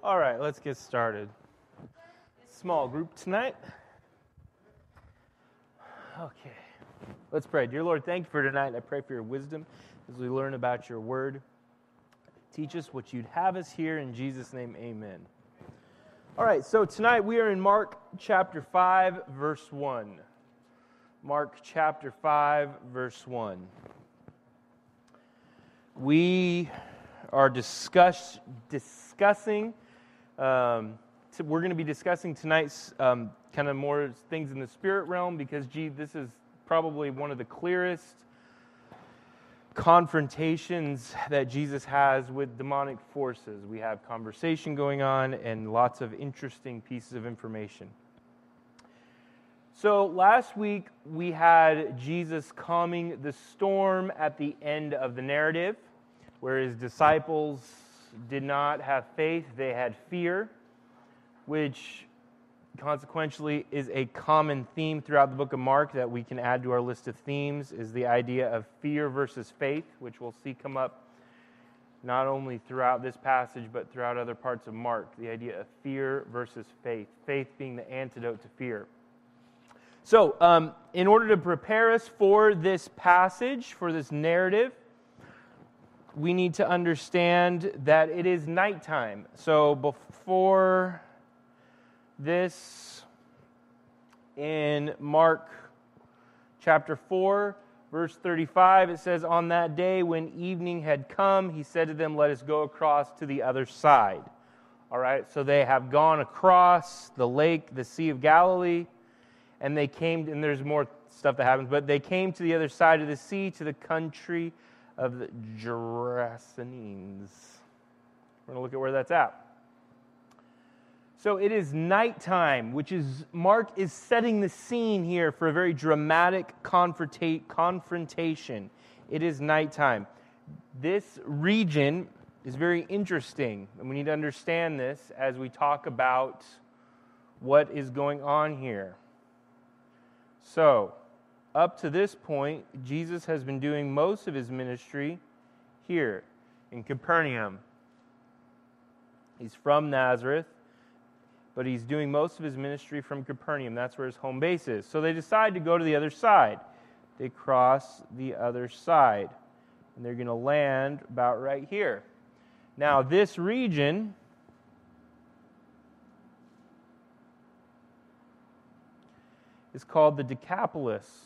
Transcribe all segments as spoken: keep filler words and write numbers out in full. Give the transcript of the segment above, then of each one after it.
All right, let's get started. Small group tonight. Okay, let's pray. Dear Lord, thank you for tonight. I pray for your wisdom as we learn about your word. Teach us what you'd have us hear. In Jesus' name, amen. All right, so tonight we are in Mark chapter five, verse one. Mark chapter five, verse one. We are discuss, discussing, um, t- we're going to be discussing tonight's um, kind of more things in the spirit realm because, gee, this is probably one of the clearest confrontations that Jesus has with demonic forces. We have conversation going on and lots of interesting pieces of information. So last week we had Jesus calming the storm at the end of the narrative, where his disciples did not have faith, they had fear, which consequentially is a common theme throughout the book of Mark that we can add to our list of themes, is the idea of fear versus faith, which we'll see come up not only throughout this passage, but throughout other parts of Mark, the idea of fear versus faith, faith being the antidote to fear. So, um, in order to prepare us for this passage, for this narrative, we need to understand that it is nighttime. So before this, in Mark chapter four, verse thirty-five, it says, "On that day when evening had come, he said to them, 'Let us go across to the other side.'" All right, so they have gone across the lake, the Sea of Galilee, and they came, and there's more stuff that happens, but they came to the other side of the sea, to the country of the Gerasenes. We're going to look at where that's at. So it is nighttime, which is, Mark is setting the scene here for a very dramatic confronta- confrontation. It is nighttime. This region is very interesting, and we need to understand this as we talk about what is going on here. So, up to this point, Jesus has been doing most of his ministry here in Capernaum. He's from Nazareth, but he's doing most of his ministry from Capernaum. That's where his home base is. So they decide to go to the other side. They cross the other side, and they're going to land about right here. Now, this region is called the Decapolis.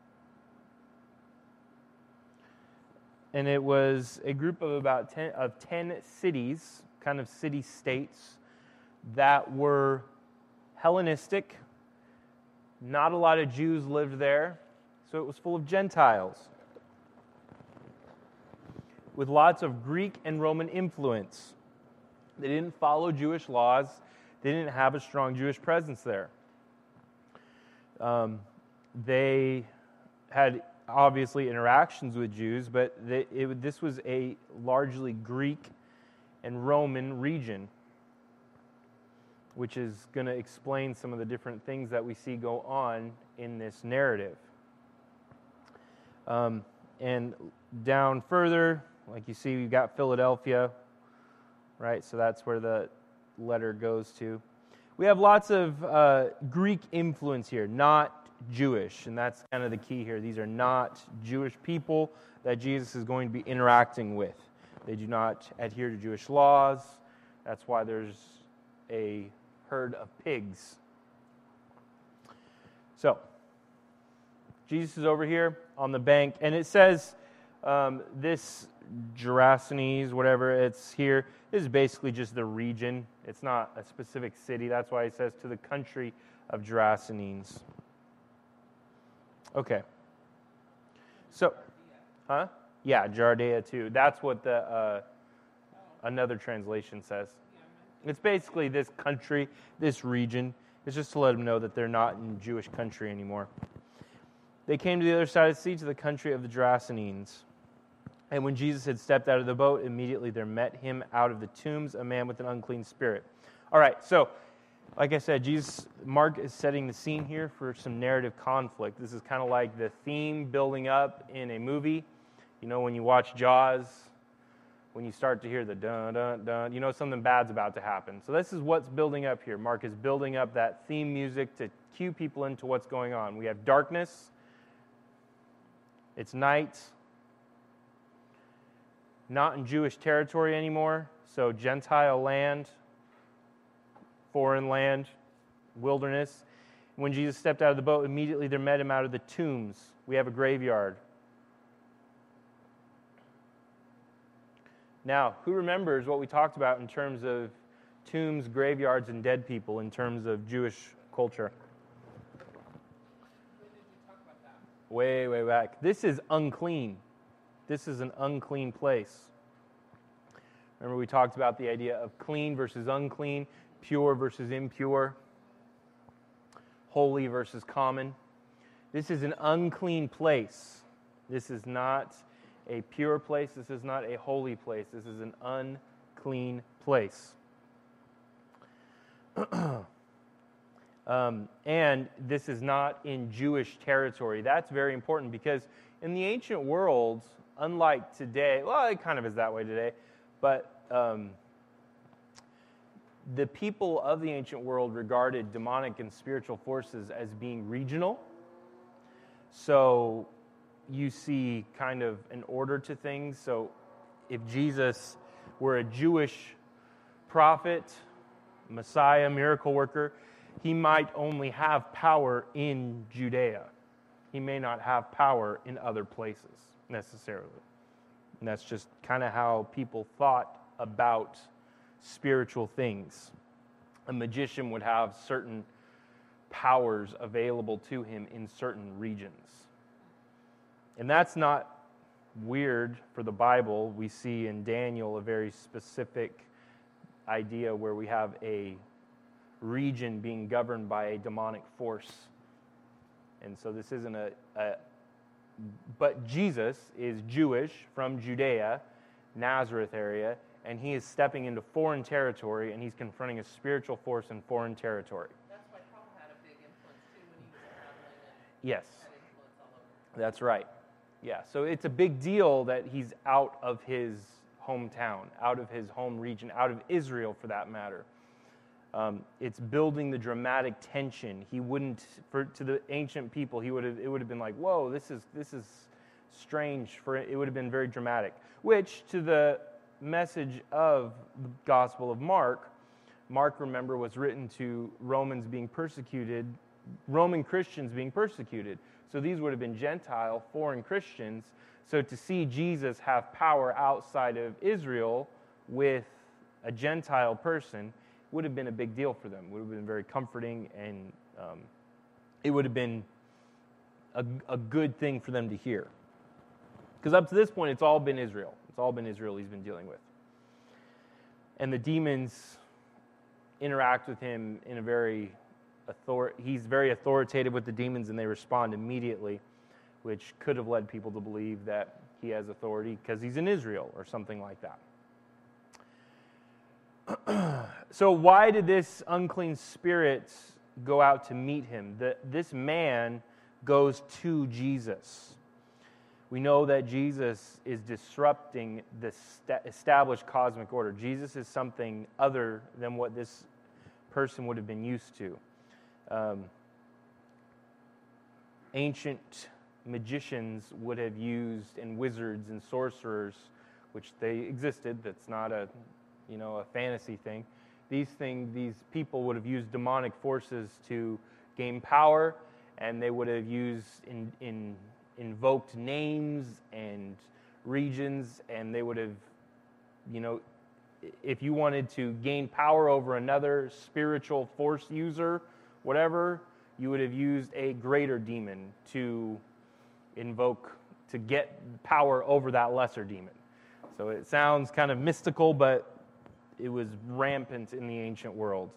And it was a group of about ten, of ten cities, kind of city-states, that were Hellenistic. Not a lot of Jews lived there, so it was full of Gentiles, with lots of Greek and Roman influence. They didn't follow Jewish laws. They didn't have a strong Jewish presence there. Um, they had obviously interactions with Jews, but they, it, this was a largely Greek and Roman region, which is going to explain some of the different things that we see go on in this narrative. Um, and down further, like you see, we've got Philadelphia, right? So that's where the letter goes to. We have lots of uh, Greek influence here, not Jewish, and that's kind of the key here. These are not Jewish people that Jesus is going to be interacting with. They do not adhere to Jewish laws. That's why there's a herd of pigs. So, Jesus is over here on the bank, and it says um, this Gerasenes, whatever it's here, this is basically just the region. It's not a specific city. That's why it says to the country of Gerasenes. Okay. So, huh? Yeah, Jardea too. That's what the uh, another translation says. It's basically this country, this region. It's just to let them know that they're not in Jewish country anymore. They came to the other side of the sea, to the country of the Gerasenes. And when Jesus had stepped out of the boat, immediately there met him out of the tombs a man with an unclean spirit. All right, so like I said, Jesus, Mark is setting the scene here for some narrative conflict. This is kind of like the theme building up in a movie. You know, when you watch Jaws, when you start to hear the dun, dun, dun, you know something bad's about to happen. So this is what's building up here. Mark is building up that theme music to cue people into what's going on. We have darkness. It's night. Not in Jewish territory anymore. So Gentile land, foreign land, wilderness. When Jesus stepped out of the boat, immediately there met him out of the tombs. We have a graveyard. Now, who remembers what we talked about in terms of tombs, graveyards, and dead people in terms of Jewish culture? When did you talk about that? Way, way back. This is unclean. This is an unclean place. Remember we talked about the idea of clean versus unclean, pure versus impure, holy versus common. This is an unclean place. This is not a pure place. This is not a holy place. This is an unclean place. um, and this is not in Jewish territory. That's very important because in the ancient world, unlike today, well, it kind of is that way today, but um, the people of the ancient world regarded demonic and spiritual forces as being regional. So you see kind of an order to things. So if Jesus were a Jewish prophet, Messiah, miracle worker, he might only have power in Judea. He may not have power in other places necessarily. And that's just kind of how people thought about spiritual things. A magician would have certain powers available to him in certain regions. And that's not weird for the Bible. We see in Daniel a very specific idea where we have a region being governed by a demonic force. And so this isn't a, a but Jesus is Jewish from Judea, Nazareth area, and he is stepping into foreign territory, and he's confronting a spiritual force in foreign territory. That's why Paul had a big influence too when he was traveling and Yes, had influence all over. that's right. Yeah, so it's a big deal that he's out of his hometown, out of his home region, out of Israel for that matter. Um, it's building the dramatic tension. He wouldn't, for to the ancient people, he would have. It would have been like, "Whoa, this is this is strange." For it would have been very dramatic. Which to the message of the Gospel of Mark, Mark, remember, was written to Romans being persecuted, Roman Christians being persecuted. So these would have been Gentile, foreign Christians. So to see Jesus have power outside of Israel with a Gentile person would have been a big deal for them. It would have been very comforting, and um, it would have been a, a good thing for them to hear. Because up to this point, it's all been Israel. It's all been Israel he's been dealing with. And the demons interact with him in a very author. He's very authoritative with the demons, and they respond immediately, which could have led people to believe that he has authority because he's in Israel or something like that. So why did this unclean spirit go out to meet him? The, this man goes to Jesus. We know that Jesus is disrupting the sta- established cosmic order. Jesus is something other than what this person would have been used to. Um, ancient magicians would have used, and wizards and sorcerers, which they existed. That's not a, you know, a fantasy thing. These things, these people would have used demonic forces to gain power, and they would have used in, in invoked names and regions, and they would have, you know, if you wanted to gain power over another spiritual force user, whatever, you would have used a greater demon to invoke, to get power over that lesser demon. So it sounds kind of mystical, but it was rampant in the ancient world.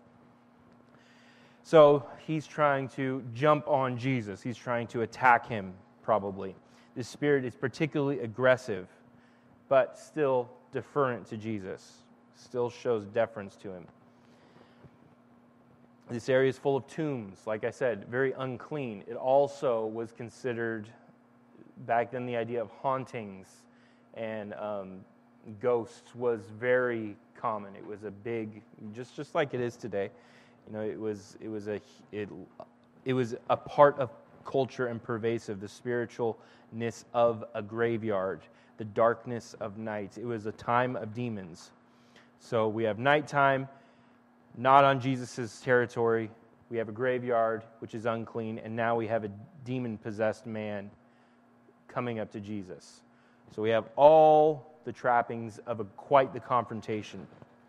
So he's trying to jump on Jesus. He's trying to attack him, probably. This spirit is particularly aggressive, but still deferent to Jesus. Still shows deference to him. This area is full of tombs, like I said, very unclean. It also was considered, back then, the idea of hauntings and um, ghosts was very common. It was a big, just just like it is today. You know, it was it was a it it was a part of culture and pervasive. The spiritualness of a graveyard, the darkness of night. It was a time of demons. So we have nighttime, not on Jesus' territory. We have a graveyard, which is unclean, and now we have a demon-possessed man coming up to Jesus. So we have all the trappings of a, quite the confrontation.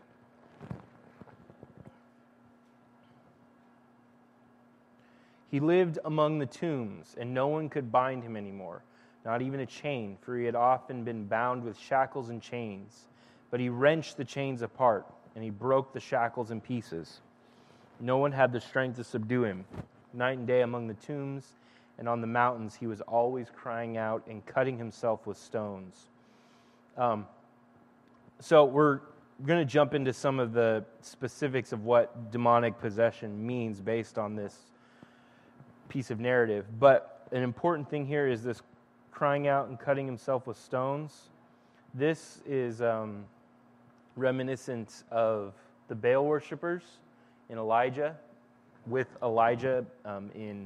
He lived among the tombs, and no one could bind him anymore, not even a chain, for he had often been bound with shackles and chains. But he wrenched the chains apart, and he broke the shackles in pieces. No one had the strength to subdue him. Night and day among the tombs and on the mountains, he was always crying out and cutting himself with stones. Um, so we're going to jump into some of the specifics of what demonic possession means based on this piece of narrative. But an important thing here is this crying out and cutting himself with stones. This is um, reminiscent of the Baal worshipers in Elijah, with Elijah um, in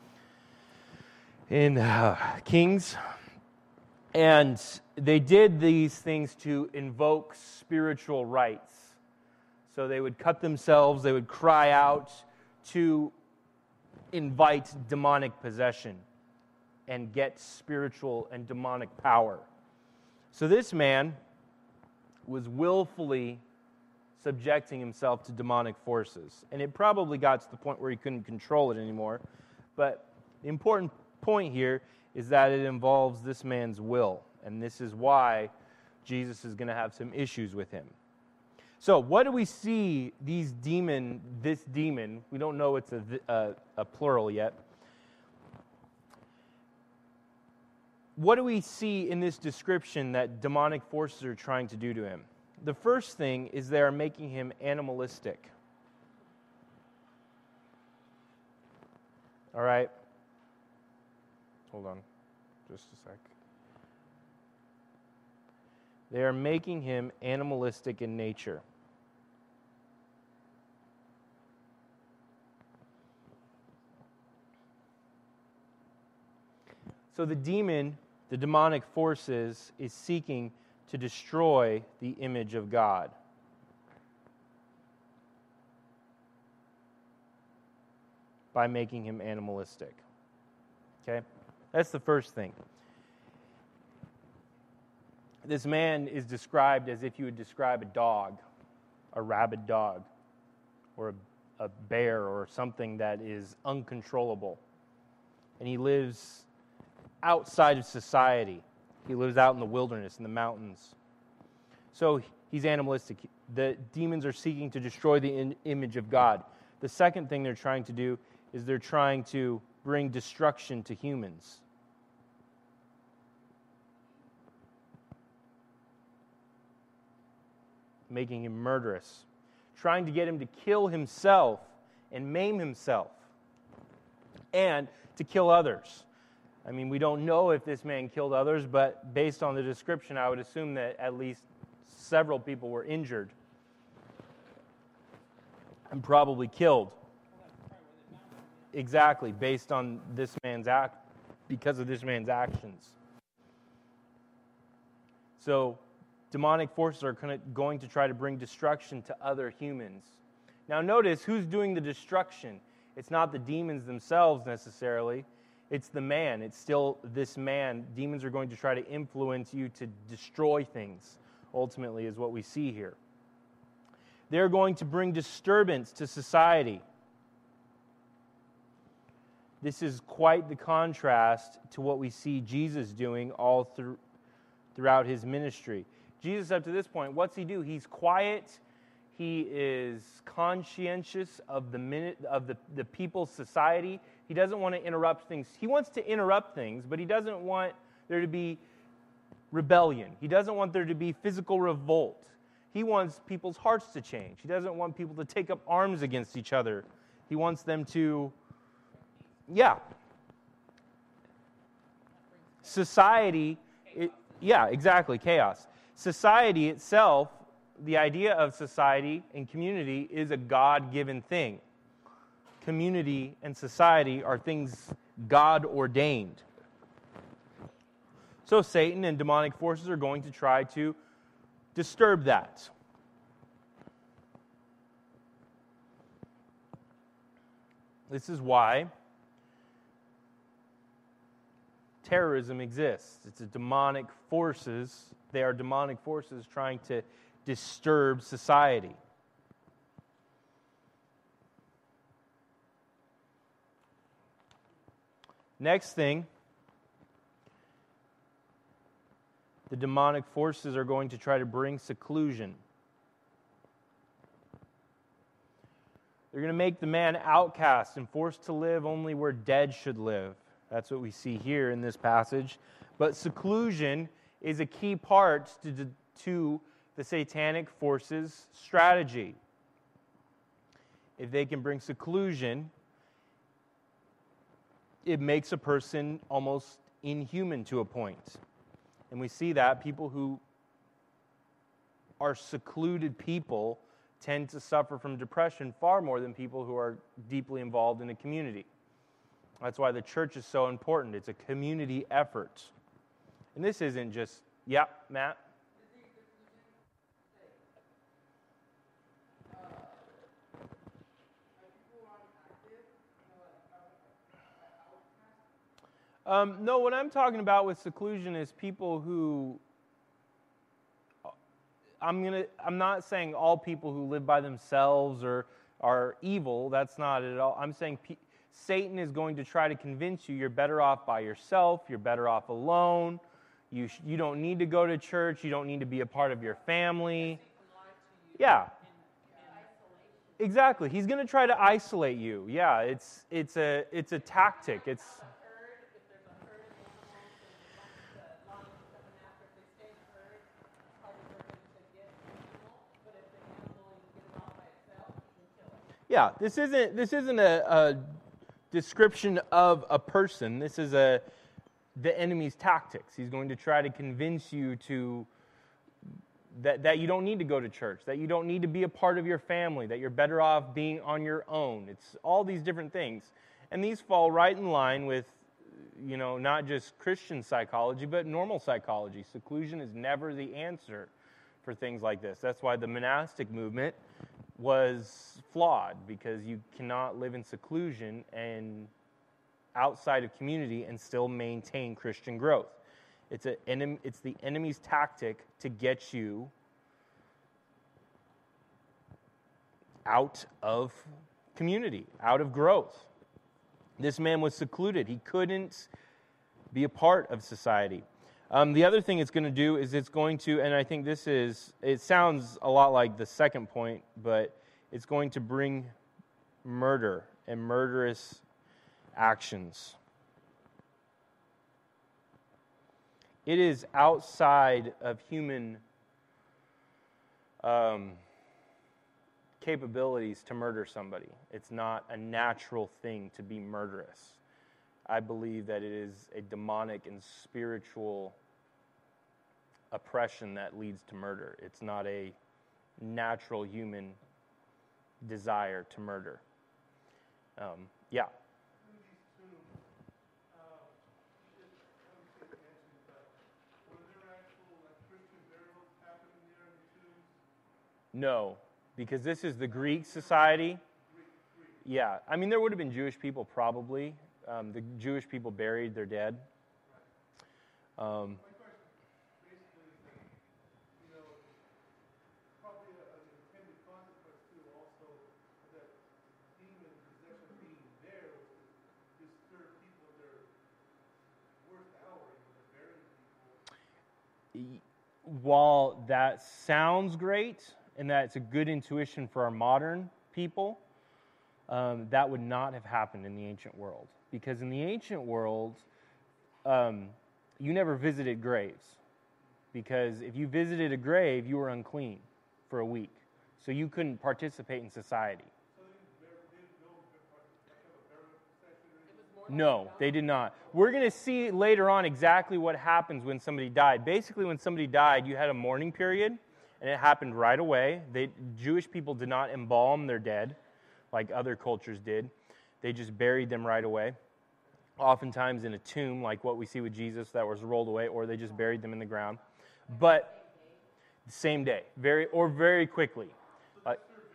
in uh, Kings. And they did these things to invoke spiritual rights. So they would cut themselves, they would cry out to invite demonic possession and get spiritual and demonic power. So this man was willfully subjecting himself to demonic forces. And it probably got to the point where he couldn't control it anymore. But the important point here is that it involves this man's will. And this is why Jesus is going to have some issues with him. So what do we see these demon, this demon, we don't know it's a, a, a plural yet. What do we see in this description that demonic forces are trying to do to him? The first thing is they are making him animalistic. All right. Hold on just a sec. They are making him animalistic in nature. So the demon, the demonic forces, is seeking to destroy the image of God. By making him animalistic. Okay? That's the first thing. This man is described as if you would describe a dog, a rabid dog, or a, a bear, or something that is uncontrollable. And he lives outside of society. He lives out in the wilderness, in the mountains. So he's animalistic. The demons are seeking to destroy the in- image of God. The second thing they're trying to do is they're trying to bring destruction to humans. Making him murderous. Trying to get him to kill himself and maim himself. And to kill others. I mean, we don't know if this man killed others, but based on the description, I would assume that at least several people were injured and probably killed. Exactly, based on this man's act, because of this man's actions. So, demonic forces are going to try to bring destruction to other humans. Now, notice who's doing the destruction. It's not the demons themselves necessarily. It's the man. It's still this man. Demons are going to try to influence you to destroy things, ultimately, is what we see here. They're going to bring disturbance to society. This is quite the contrast to what we see Jesus doing all through, throughout his ministry. Jesus, up to this point, what's he do? He's quiet. He is conscientious of the minute of the, the people's society. He doesn't want to interrupt things. He wants to interrupt things, but he doesn't want there to be rebellion. He doesn't want there to be physical revolt. He wants people's hearts to change. He doesn't want people to take up arms against each other. He wants them to, yeah. Society, it, yeah, exactly, chaos. Society itself, the idea of society and community is a God-given thing. Community and society are things God ordained. So Satan and demonic forces are going to try to disturb that. This is why terrorism exists. It's a demonic forces. They are demonic forces trying to disturb society. Next thing, the demonic forces are going to try to bring seclusion. They're going to make the man outcast and forced to live only where dead should live. That's what we see here in this passage. But seclusion is a key part to, to the satanic forces' strategy. If they can bring seclusion, it makes a person almost inhuman to a point. And we see that people who are secluded people tend to suffer from depression far more than people who are deeply involved in a community. That's why the church is so important. It's a community effort. And this isn't just, yeah, Matt? Um, no, what I'm talking about with seclusion is people who, I'm gonna, I'm not saying all people who live by themselves or are evil. That's not it at all. I'm saying pe- Satan is going to try to convince you you're better off by yourself. You're better off alone. You sh- you don't need to go to church. You don't need to be a part of your family. Yeah. Exactly. He's going to try to isolate you. Yeah, it's it's a it's a tactic. It's Yeah, this isn't this isn't a, a description of a person. This is a the enemy's tactics. He's going to try to convince you to that, that you don't need to go to church, that you don't need to be a part of your family, that you're better off being on your own. It's all these different things. And these fall right in line with, you know, not just Christian psychology, but normal psychology. Seclusion is never the answer for things like this. That's why the monastic movement was flawed, because you cannot live in seclusion and outside of community and still maintain Christian growth. It's a it's the enemy's tactic to get you out of community, out of growth. This man was secluded. He couldn't be a part of society. Um, the other thing it's going to do is it's going to, and I think this is, it sounds a lot like the second point, but it's going to bring murder and murderous actions. It is outside of human um, capabilities to murder somebody. It's not a natural thing to be murderous. I believe that it is a demonic and spiritual oppression that leads to murder. It's not a natural human desire to murder. Um, yeah. No, because this is the Greek society. Yeah, I mean, there would have been Jewish people probably. Um, the Jewish people buried their dead. Um, While that sounds great and that it's a good intuition for our modern people, um, that would not have happened in the ancient world. Because in the ancient world, um, you never visited graves. Because if you visited a grave, you were unclean for a week. So you couldn't participate in society. It was more No, they did not. We're going to see later on exactly what happens when somebody died. Basically, when somebody died, you had a mourning period, and it happened right away. They, Jewish people did not embalm their dead like other cultures did. They just buried them right away, oftentimes in a tomb like what we see with Jesus that was rolled away, or they just buried them in the ground. But the same day, very or very quickly. Uh,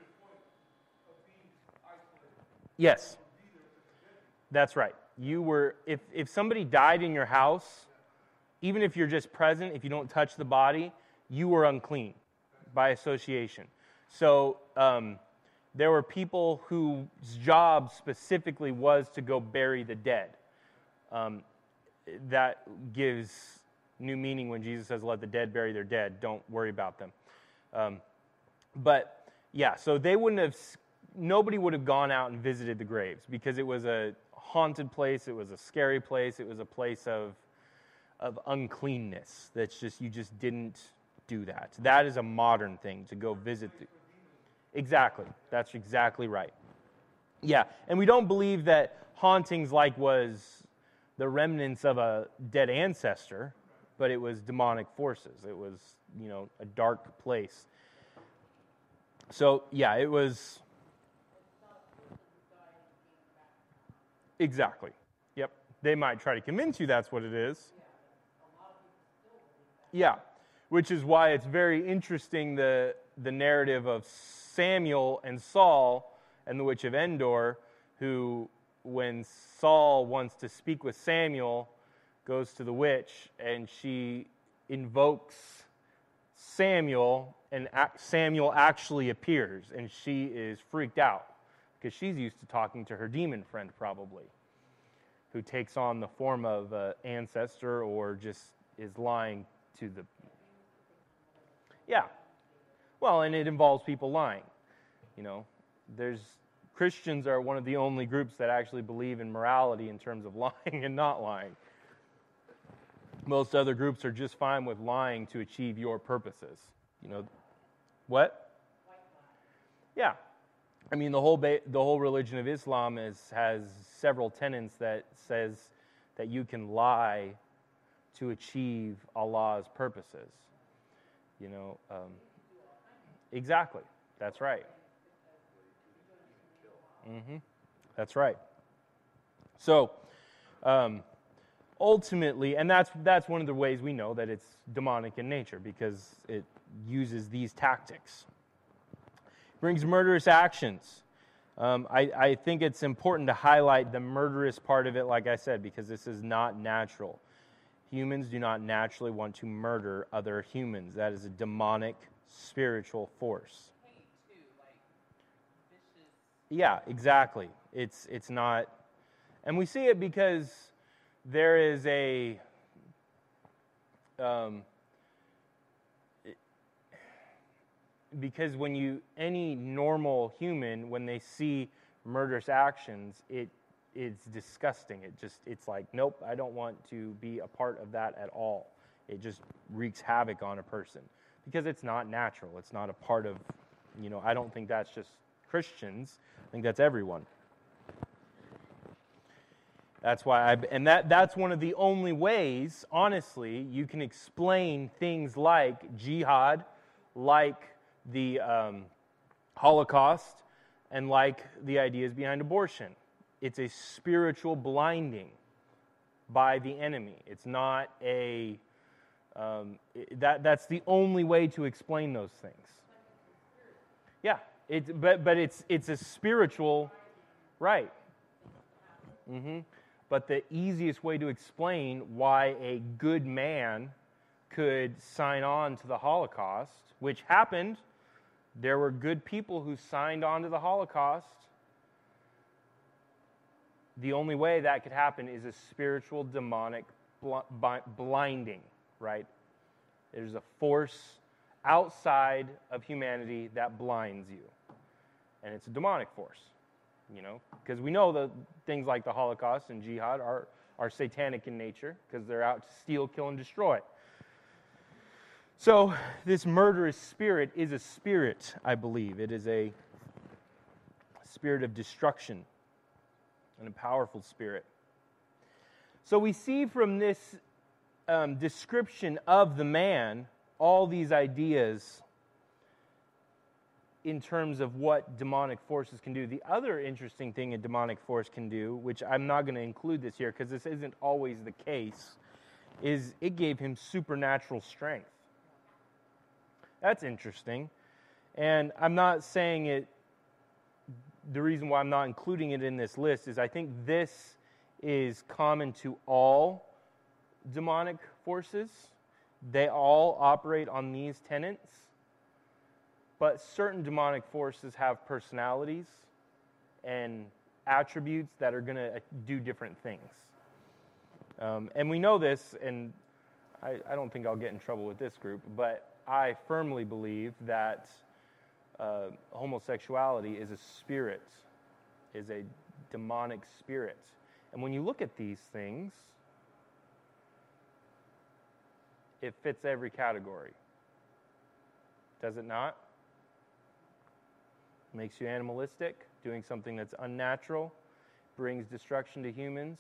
yes, that's right. You were, if, if somebody died in your house, even if you're just present, if you don't touch the body, you were unclean by association. So um, there were people whose job specifically was to go bury the dead. Um, that gives new meaning when Jesus says, let the dead bury their dead. Don't worry about them. Um, but, yeah, so they wouldn't have, nobody would have gone out and visited the graves because it was a haunted place, it was a scary place, it was a place of of uncleanness. That's just, you just didn't do that. That is a modern thing, to go visit. The, exactly. That's exactly right. Yeah, and we don't believe that hauntings like was the remnants of a dead ancestor, but it was demonic forces. It was, you know, a dark place. So, yeah, it was... Exactly. Yep. They might try to convince you that's what it is. Yeah. Which is why it's very interesting, the the narrative of Samuel and Saul and the witch of Endor, who, when Saul wants to speak with Samuel, goes to the witch and she invokes Samuel, and Samuel actually appears, and she is freaked out because she's used to talking to her demon friend, probably, who takes on the form of an ancestor or just is lying to the... Yeah. Well, and it involves people lying. You know, there's... Christians are one of the only groups that actually believe in morality in terms of lying and not lying. Most other groups are just fine with lying to achieve your purposes. You know, what? Yeah. I mean, the whole ba- the whole religion of Islam is has several tenets that says that you can lie to achieve Allah's purposes. You know, um, exactly. That's right. Mm-hmm. That's right. So, um, ultimately, and that's that's one of the ways we know that it's demonic in nature, because it uses these tactics. Brings murderous actions. Um, I, I think it's important to highlight the murderous part of it, like I said, because this is not natural. Humans do not naturally want to murder other humans. That is a demonic spiritual force. Hate too, like vicious. Yeah, exactly. It's it's not, and we see it because there is a um, because when you, any normal human, when they see murderous actions, it it's disgusting. It just, it's like, nope, I don't want to be a part of that at all. It just wreaks havoc on a person because it's not natural. It's not a part of, you know, I don't think that's just Christians. I think that's everyone. That's why I, and that that's one of the only ways, honestly, you can explain things like jihad, like the um, Holocaust, and like the ideas behind abortion. It's a spiritual blinding by the enemy. It's not a, um, that that's the only way to explain those things. Yeah, it, but but it's it's a spiritual, right. Mm-hmm. But the easiest way to explain why a good man could sign on to the Holocaust, which happened, there were good people who signed on to the Holocaust. The only way that could happen is a spiritual demonic bl- blinding, right? There's a force outside of humanity that blinds you. And it's a demonic force, you know? Because we know that things like the Holocaust and jihad are, are satanic in nature because they're out to steal, kill, and destroy. So this murderous spirit is a spirit, I believe. It is a spirit of destruction and a powerful spirit. So we see from this um, description of the man all these ideas in terms of what demonic forces can do. The other interesting thing a demonic force can do, which I'm not going to include this here because this isn't always the case, is it gave him supernatural strength. That's interesting. And I'm not saying it, the reason why I'm not including it in this list is I think this is common to all demonic forces. They all operate on these tenets. But certain demonic forces have personalities and attributes that are going to do different things. Um, and we know this, and I, I don't think I'll get in trouble with this group, but I firmly believe that uh, homosexuality is a spirit, is a demonic spirit. And when you look at these things, it fits every category. Does it not? Makes you animalistic, doing something that's unnatural, brings destruction to humans.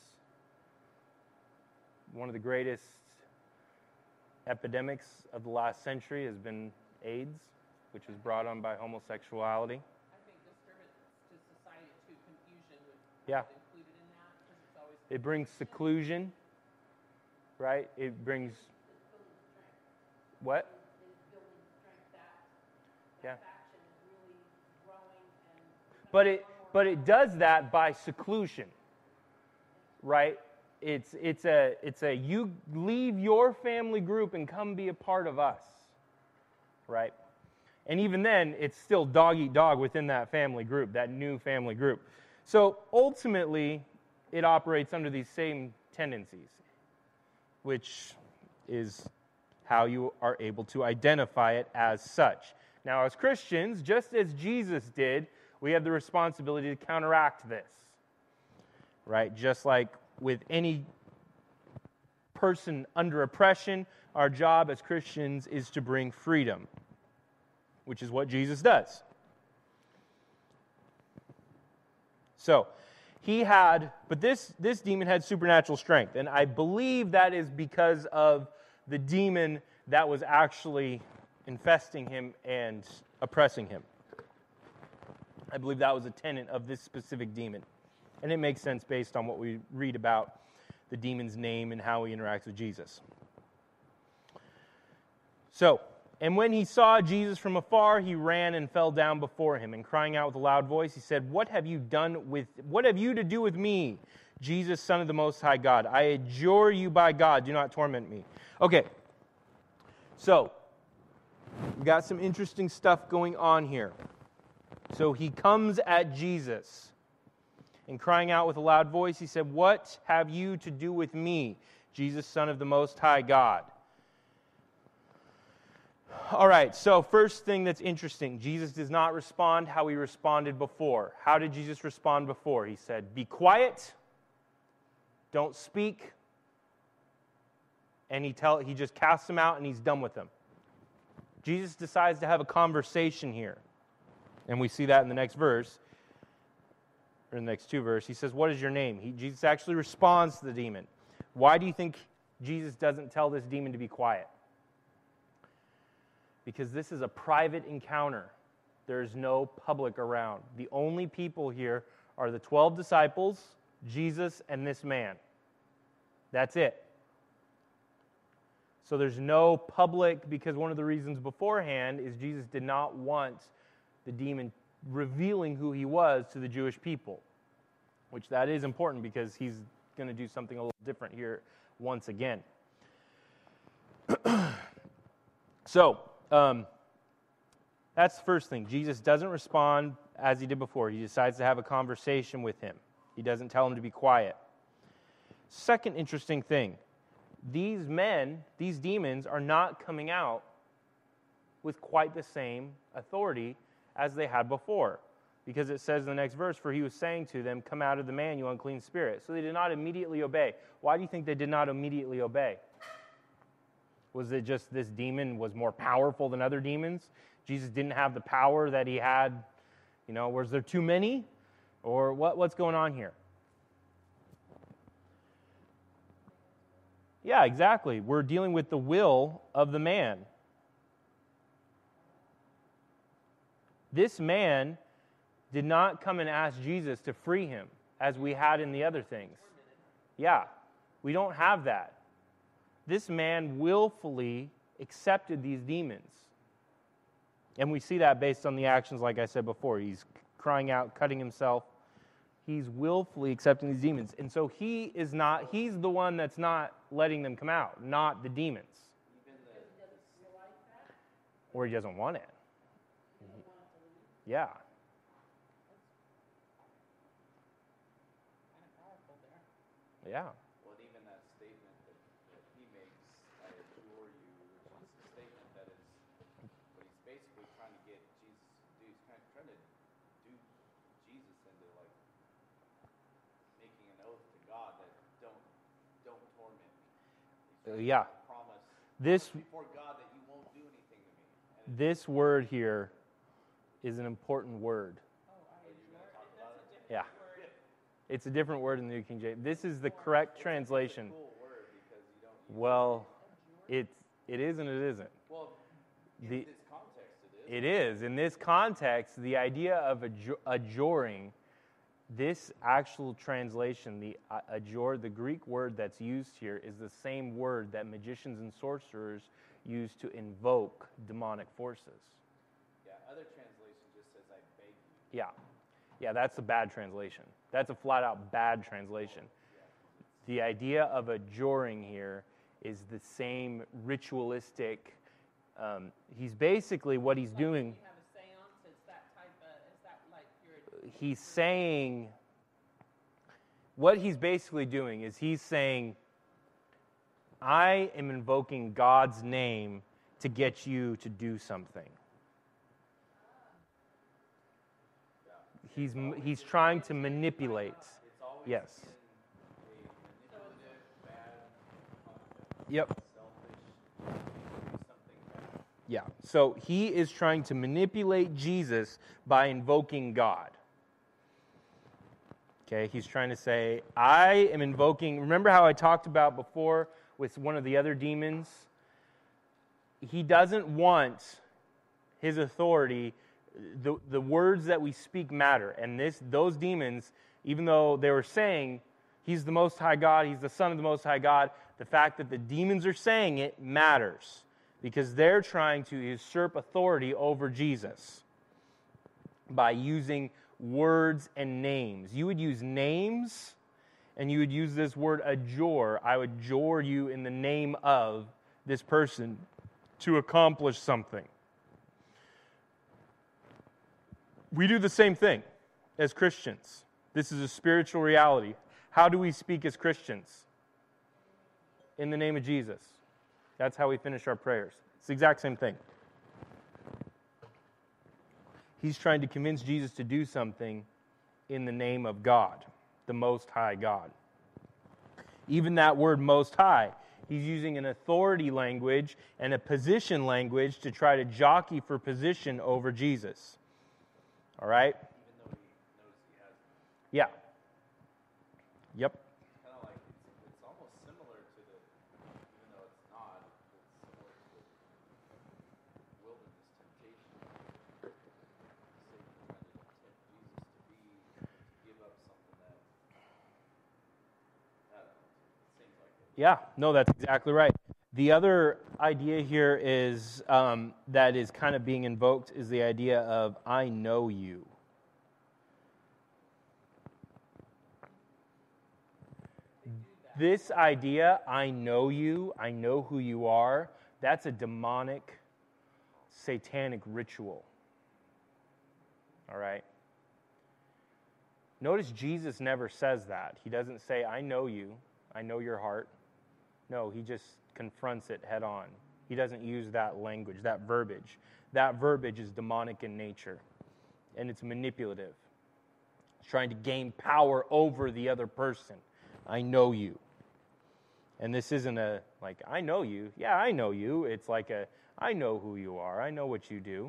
One of the greatest epidemics of the last century has been AIDS, which was brought on by homosexuality. I think disturbance to society too, confusion would Yeah. be included in that because it's always. It brings seclusion, right? It brings what? Yeah. But it but it does that by seclusion, right? It's it's a it's a you leave your family group and come be a part of us, right? And even then, it's still dog eat dog within that family group, that new family group. So ultimately, it operates under these same tendencies, which is how you are able to identify it as such. Now, as Christians, just as Jesus did, we have the responsibility to counteract this, right? Just like with any person under oppression, our job as Christians is to bring freedom, which is what Jesus does. So, he had, but this, this demon had supernatural strength, and I believe that is because of the demon that was actually infesting him and oppressing him. I believe that was a tenet of this specific demon. And it makes sense based on what we read about the demon's name and how he interacts with Jesus. So, and when he saw Jesus from afar, he ran and fell down before him, and crying out with a loud voice, he said, "What have you done with, what have you to do with me, Jesus, Son of the Most High God? I adjure you by God, do not torment me." Okay, so, we got some interesting stuff going on here. So he comes at Jesus, and crying out with a loud voice, he said, "What have you to do with me, Jesus, Son of the Most High God?" All right, so first thing that's interesting, Jesus does not respond how he responded before. How did Jesus respond before? He said, "Be quiet, don't speak," and he tell he just casts him out and he's done with them. Jesus decides to have a conversation here. And we see that in the next verse, or in the next two verses. He says, "What is your name?" He, Jesus actually responds to the demon. Why do you think Jesus doesn't tell this demon to be quiet? Because this is a private encounter. There's no public around. The only people here are the twelve disciples, Jesus, and this man. That's it. So there's no public, because one of the reasons beforehand is Jesus did not want the demon revealing who he was to the Jewish people, which that is important because he's going to do something a little different here once again. So, um, that's the first thing. Jesus doesn't respond as he did before. He decides to have a conversation with him. He doesn't tell him to be quiet. Second interesting thing, these men, these demons, are not coming out with quite the same authority as they had before. Because it says in the next verse, "For he was saying to them, 'Come out of the man, you unclean spirit.'" So they did not immediately obey. Why do you think they did not immediately obey? Was it just this demon was more powerful than other demons? Jesus didn't have the power that he had, you know, was there too many? Or what, what's going on here? Yeah, exactly. We're dealing with the will of the man. This man did not come and ask Jesus to free him, as we had in the other things. Yeah, we don't have that. This man willfully accepted these demons. And we see that based on the actions, like I said before. He's crying out, cutting himself. He's willfully accepting these demons. And so he is not, he's the one that's not letting them come out, not the demons. Or he doesn't want it. Yeah. Yeah. Well, even that statement that, that he makes, I adore you, which is a statement that is, what he's basically trying to get Jesus to do. He's kind of trying to do Jesus into like making an oath to God that don't don't torment me. Uh, yeah. Promise This before God that you won't do anything to me. And this word here is an important word. Yeah. It's a different word in the New King James. This is the correct translation. cool word because you don't use Well, it's it is and it isn't. well in The, this context it is. it is. In this context, the idea of adjo- adjuring, this actual translation, the uh, adjure, the Greek word that's used here is the same word that magicians and sorcerers use to invoke demonic forces. Yeah, other translation just says I beg you. Yeah. Yeah, that's a bad translation. That's a flat out bad translation. The idea of adjuring here is the same ritualistic, um, he's basically, what he's doing, You have a seance, is that type of, is that like you're, he's saying, what he's basically doing is he's saying, I am invoking God's name to get you to do something. He's, he's trying to manipulate. It's always Yes. been a manipulative, bad, Yep. selfish, something bad. Yeah. So he is trying to manipulate Jesus by invoking God. Okay, he's trying to say, I am invoking, remember how I talked about before with one of the other demons? He doesn't want his authority. The, the words that we speak matter. And this those demons, even though they were saying he's the Most High God, he's the Son of the Most High God, the fact that the demons are saying it matters because they're trying to usurp authority over Jesus by using words and names. You would use names and you would use this word adjure. I would adjure you in the name of this person to accomplish something. We do the same thing as Christians. This is a spiritual reality. How do we speak as Christians? In the name of Jesus. That's how we finish our prayers. It's the exact same thing. He's trying to convince Jesus to do something in the name of God, the Most High God. Even that word Most High, he's using an authority language and a position language to try to jockey for position over Jesus. All right? Even though he knows he has it. Yeah. Yep. Kind of like it's, it's almost similar to the, even though it's not, it's similar to the wilderness temptation. Satan trying to tempt Jesus to be, to give up something that, I don't know, it seems like it. Yeah, no, that's exactly right. The other idea here is um, that is kind of being invoked is the idea of I know you. This idea, I know you, I know who you are, that's a demonic, satanic ritual. All right? Notice Jesus never says that. He doesn't say, I know you, I know your heart. No, he just confronts it head on. He doesn't use that language, that verbiage. That verbiage is demonic in nature, and it's manipulative. It's trying to gain power over the other person. I know you. And this isn't a, like, I know you. Yeah, I know you. It's like a, I know who you are. I know what you do.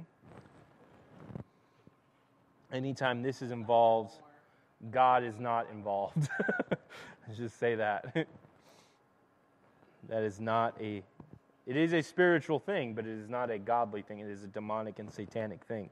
Anytime this is involved, God is not involved. Let's just say that. That is not a, it is a spiritual thing, but it is not a godly thing. It is a demonic and satanic thing.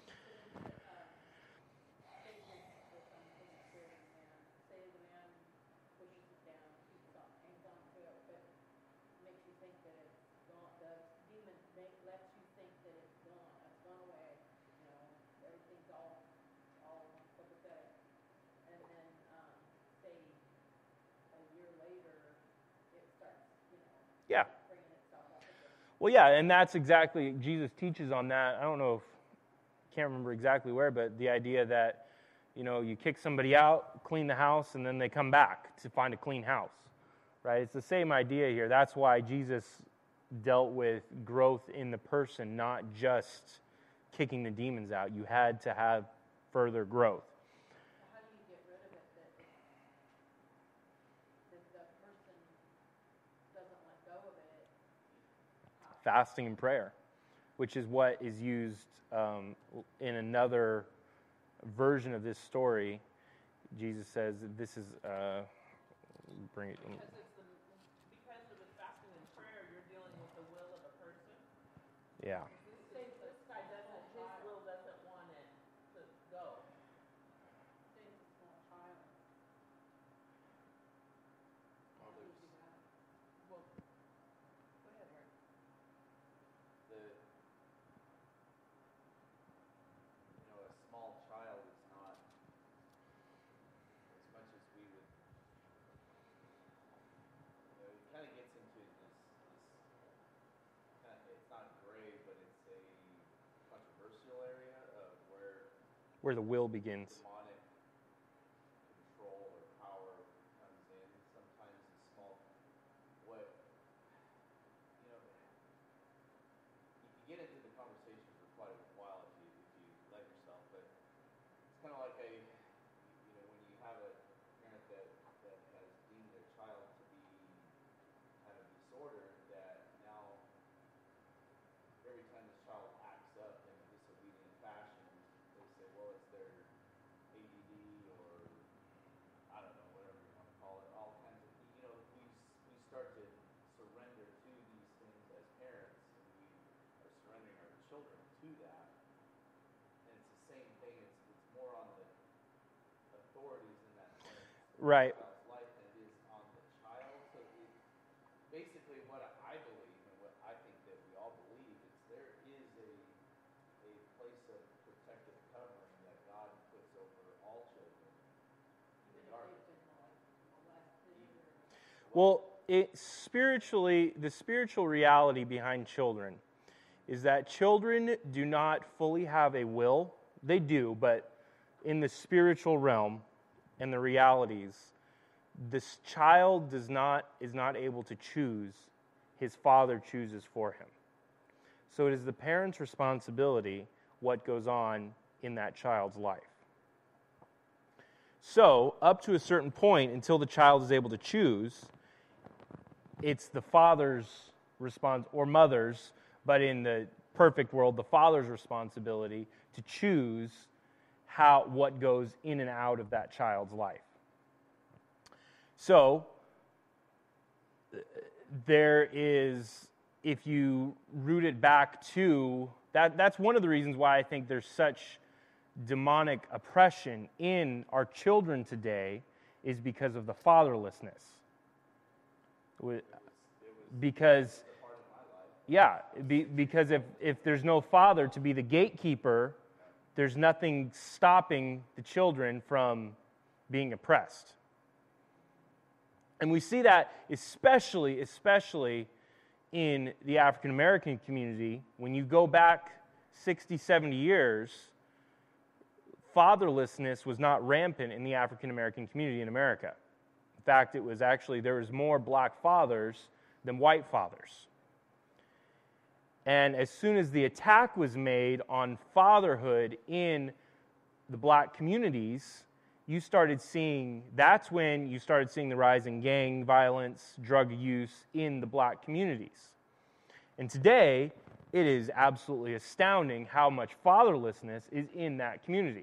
Yeah. Well, yeah, and that's exactly, Jesus teaches on that. I don't know if, can't remember exactly where, but the idea that, you know, you kick somebody out, clean the house, and then they come back to find a clean house, right? It's the same idea here. That's why Jesus dealt with growth in the person, not just kicking the demons out. You had to have further growth. How do you get rid of it that, that the person doesn't let go of it? Fasting and prayer, which is what is used um, in another version of this story. Jesus says that this is, uh, bring it in. Because it's the, because of the fasting and prayer, you're dealing with the will of a person. Yeah. Say this guy doesn't, his will doesn't want it to go. Say it's a small child. How do you do that? Well, go ahead, Rick. The, you know, a small child is not, as much as we would, you know, it kind of gets into this, this kind of, it's not gray, but it's a controversial area of where Where the will begins. demonic control or power comes in. Sometimes in small, what, you know, you can get into the conversation for quite a while if you, if you let yourself, but it's kind of like a, you know, when you have a parent that, that has deemed their child to be kind of disordered, that now every time this child acts up in a disobedient fashion, they say, well, it's their A D D or I don't know, whatever you want to call it, all kinds of, you know, we, we start to surrender to these things as parents, and we are surrendering our children to that. And it's the same thing, it's, it's more on the authorities in that parent's Right. child's life than it is on the child. So it, basically what I believe and what I think that we all believe is there is a, a place of protective covering that God puts over all children. Even if regardless. they've been like molested or. Well, it spiritually, the spiritual reality behind children is that children do not fully have a will. They do, but in the spiritual realm and the realities, this child does not is not able to choose. His father chooses for him. So it is the parent's responsibility what goes on in that child's life. So, up to a certain point, until the child is able to choose, it's the father's response, or mother's, but in the perfect world, the father's responsibility to choose how what goes in and out of that child's life. So, there is, if you root it back to, that, that's one of the reasons why I think there's such demonic oppression in our children today, is because of the fatherlessness. Because, yeah, be, because if, if there's no father to be the gatekeeper, there's nothing stopping the children from being oppressed. And we see that especially, especially in the African American community. When you go back sixty, seventy years, fatherlessness was not rampant in the African American community in America. In fact, it was actually, there was more black fathers than white fathers. And as soon as the attack was made on fatherhood in the black communities, you started seeing, that's when you started seeing the rise in gang violence, drug use in the black communities. And today, it is absolutely astounding how much fatherlessness is in that community.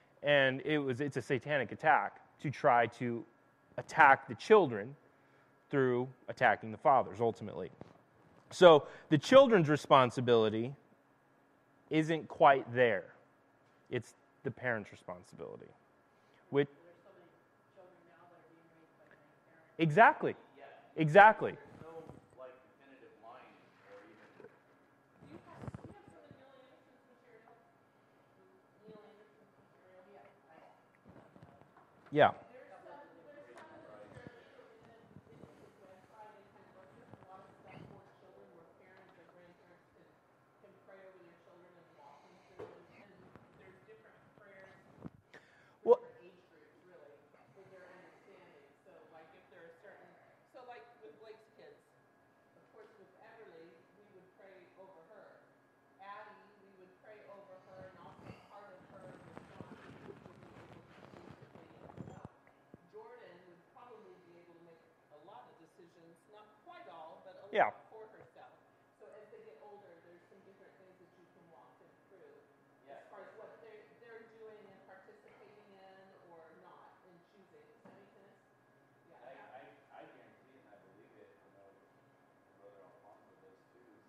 And it was it's a satanic attack to try to attack the children, through attacking the fathers, ultimately. So the children's responsibility isn't quite there. It's the parents' responsibility. Which, There's so many children now that are being raised by grandparents. exactly. Yeah. Exactly. There's no like definitive line or even Do you have, do you have some of Neil Anderson's material? Neil Anderson's material? Yeah. I, Yeah. there's some, there's some of the material that go in it, into his website and kind of goes through a lot of stuff for children where parents or grandparents can, can pray over their children and walk them through. And, and there's different prayers for Well- different age groups, really, with their understanding. So, like, if there are certain, so like with Blake's kids, of course, with Everly, we would pray over her. Addie, we would pray over her, and also part of her responsibility would be able to basically help. Jordan would probably be able to make a lot of decisions, not quite all, but a Yeah. lot for herself. So as they get older, there's some different things that you can walk them through. Yeah. As far as what they're, they're doing and participating in or not, and choosing. Does that make sense? Yeah. I, I, I guarantee and I believe it, you know, Brother Alfonso does too, is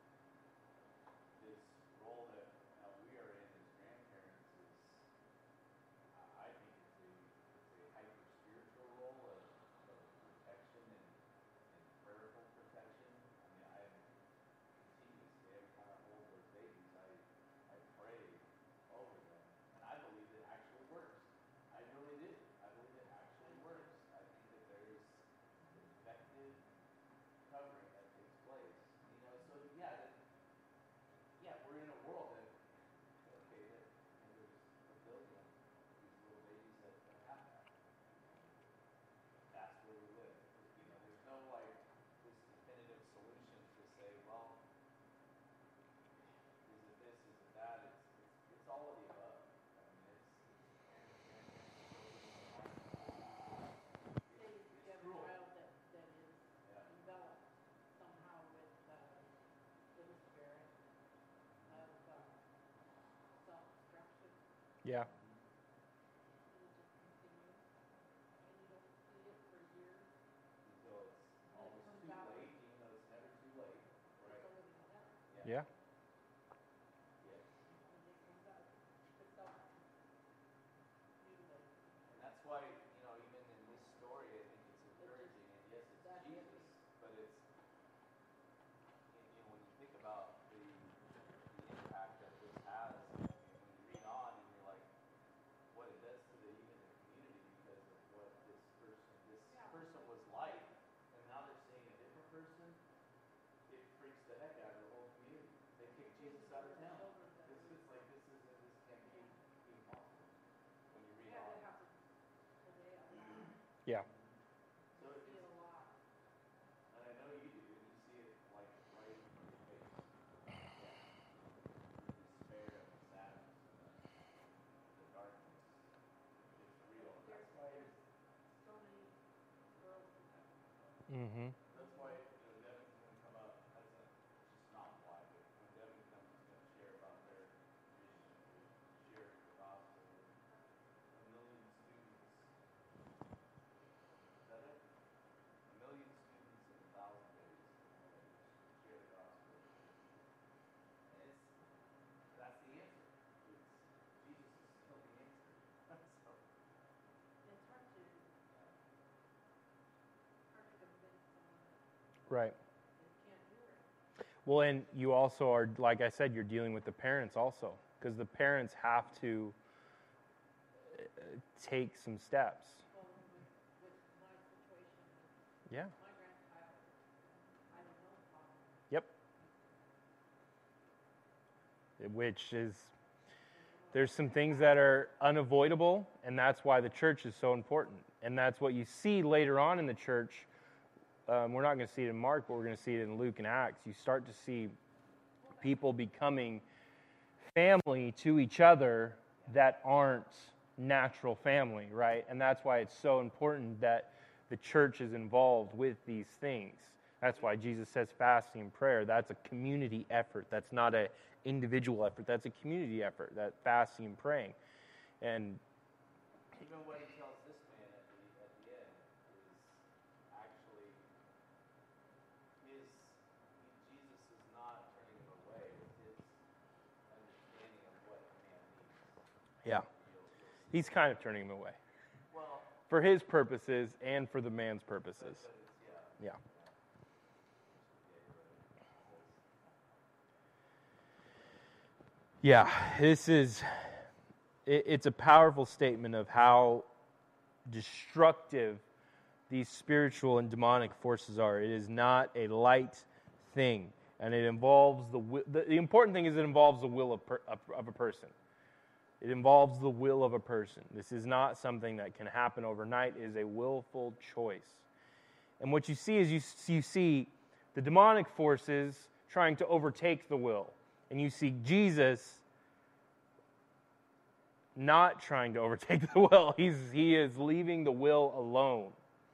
this role that uh, we are in as grandparents is, I I think it's a, it's a hyper spiritual role of, of protection and, and prayerful protection. I mean, I am continuously, every time I hold those babies, I, I pray over them. And I believe it actually works. I really do. I believe it actually works. I think that there is effective covering that takes place. You know, so yeah, that, yeah, we're in a world that, okay, that you know, there's a billion these little babies that, that have that. That's where we live. You know, there's no like this definitive solution to say, well, is it this, is it that? It's it's, it's all of the above. I mean, it's, it's parents, grandparents, children, Say it's, you it's have a cruel. child that, that is Yeah. developed somehow with, uh, with a spirit of, um, self-destruction, Yeah. and it just continues, and you don't see it for years, Until it's and it almost comes too out, late, even though it's never too late. it's Right. already been done, Yeah. Yes. and it comes out to self-mutilate. And that's why, you know, even in this story, I think it's encouraging. And yes, it's That's it. Jesus, but it's, you you know, when you think about the, the impact that this has, I mean, when you read on and you're like, what it does to the, even the community because of what this person, this Yeah. person was like, and now they're seeing a different person, it freaks the heck out of the whole community. They kick Jesus out of town. This is like, this isn't, this can't be, be possible when you read Yeah, on. that happens today, I think. Yeah. So I it's, see it a lot. and I know you do, and you see it like right in front of your face. Yeah. The despair and the sadness and the, the darkness. It's real. That's why it's, So many girls in that. Mm-hmm. that's why, you know, Devin's gonna come up, that's not, just not why, but when Devin comes, he's gonna share about their mission to share the gospel with a million students. Is that it? A million students in a thousand days. Share the gospel. And it's, that's the answer. It's, Jesus is still the answer. So, It's hard to, hard to convince someone that Right. they can't do it. Well, and you also are, like I said, you're dealing with the parents also, because the parents have to uh, take some steps. Well, with, with my situation with Yeah. my grandchild, I don't know the father. Yep. Which is, there's some things that are unavoidable, and that's why the church is so important. And that's what you see later on in the church. Um, we're not going to see it in Mark, but we're going to see it in Luke and Acts. You start to see people becoming family to each other that aren't natural family, right? And that's why it's so important that the church is involved with these things. That's why Jesus says fasting and prayer. That's a community effort. That's not an individual effort. That's a community effort, that fasting and praying. And even what he tells this man at the, at the end is actually He's kind of turning him away. Well, For his purposes and for the man's purposes. but it's, yeah. Yeah. Yeah, this is, it, it's a powerful statement of how destructive these spiritual and demonic forces are. It is not a light thing, and it involves the wi- the, the important thing is it involves the will of, per, of, of a person. It involves the will of a person. This is not something that can happen overnight. It is a willful choice. And what you see is you, you see the demonic forces trying to overtake the will. And you see Jesus not trying to overtake the will. He's, he is leaving the will alone.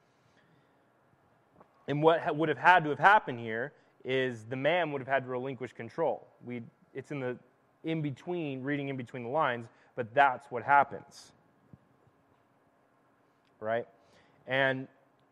And what ha- would have had to have happened here is the man would have had to relinquish control. We, it's in the in between, reading in between the lines, but that's what happens. Right? And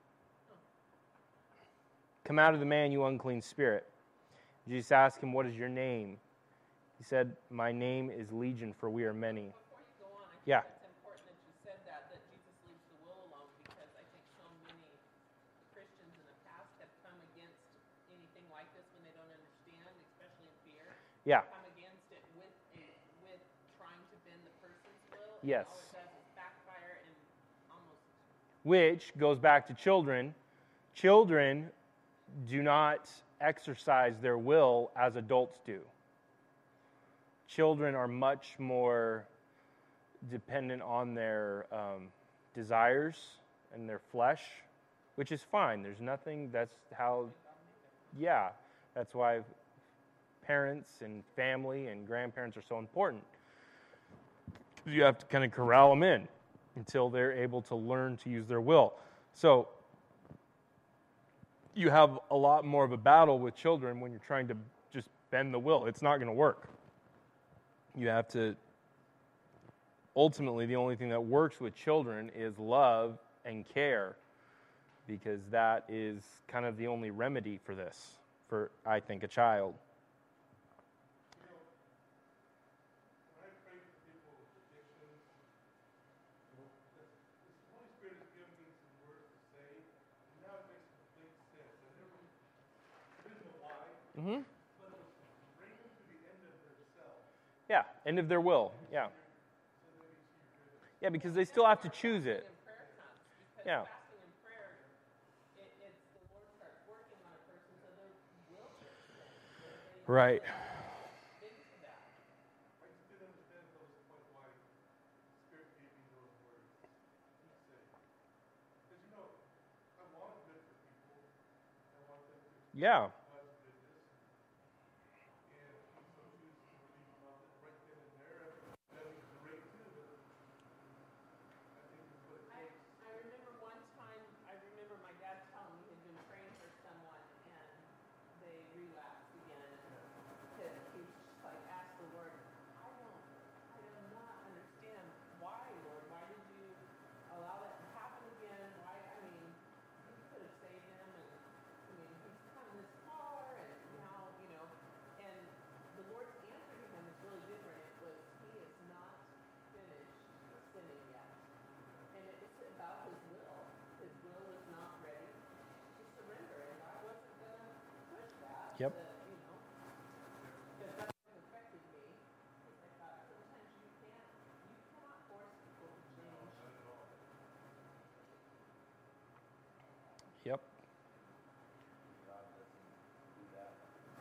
come out of the man, you unclean spirit. Jesus asked him, what is your name? He said, my name is Legion, for we are many. Before you go on, I think Yeah. it's important that you said that, that Jesus leaves the will alone, because I think so many Christians in the past have come against anything like this when they don't understand, especially in fear. Yeah. Come against it with a, with trying to bend the person's will. Yes. And all it does is backfire and almost. Which goes back to children. Children do not exercise their will as adults do. Children are much more dependent on their um, desires and their flesh, which is fine. There's nothing, that's how, yeah, that's why parents and family and grandparents are so important. You have to kind of corral them in until they're able to learn to use their will. So you have a lot more of a battle with children when you're trying to just bend the will. It's not going to work. You have to, ultimately, the only thing that works with children is love and care, because that is kind of the only remedy for this, for, I think, a child. Mm-hmm. Yeah, end of their will. Yeah. Yeah, because they still have to choose it. When prayer comes, because Yeah. fasting and prayer, it, it's the Lord starts working on a person, so their will gets bent. They Right. into that. Yeah. I, I remember one time, I remember my dad telling me he'd been praying for someone and they relapsed again. And he was just like, asked the Lord, I don't, I do not understand why, Lord. Why did you allow that to happen again? Why, I mean, you could have saved him, and I mean, he's come this far, and now, you know, and the Lord's answer to him is really different. It was, he is not finished sinning yet. And it's about his will. His will is not ready to surrender, and I wasn't going to push that. Yep. To, you know, because that affected me. Because I thought sometimes you can't, you cannot force people to change. Yep. God doesn't do that.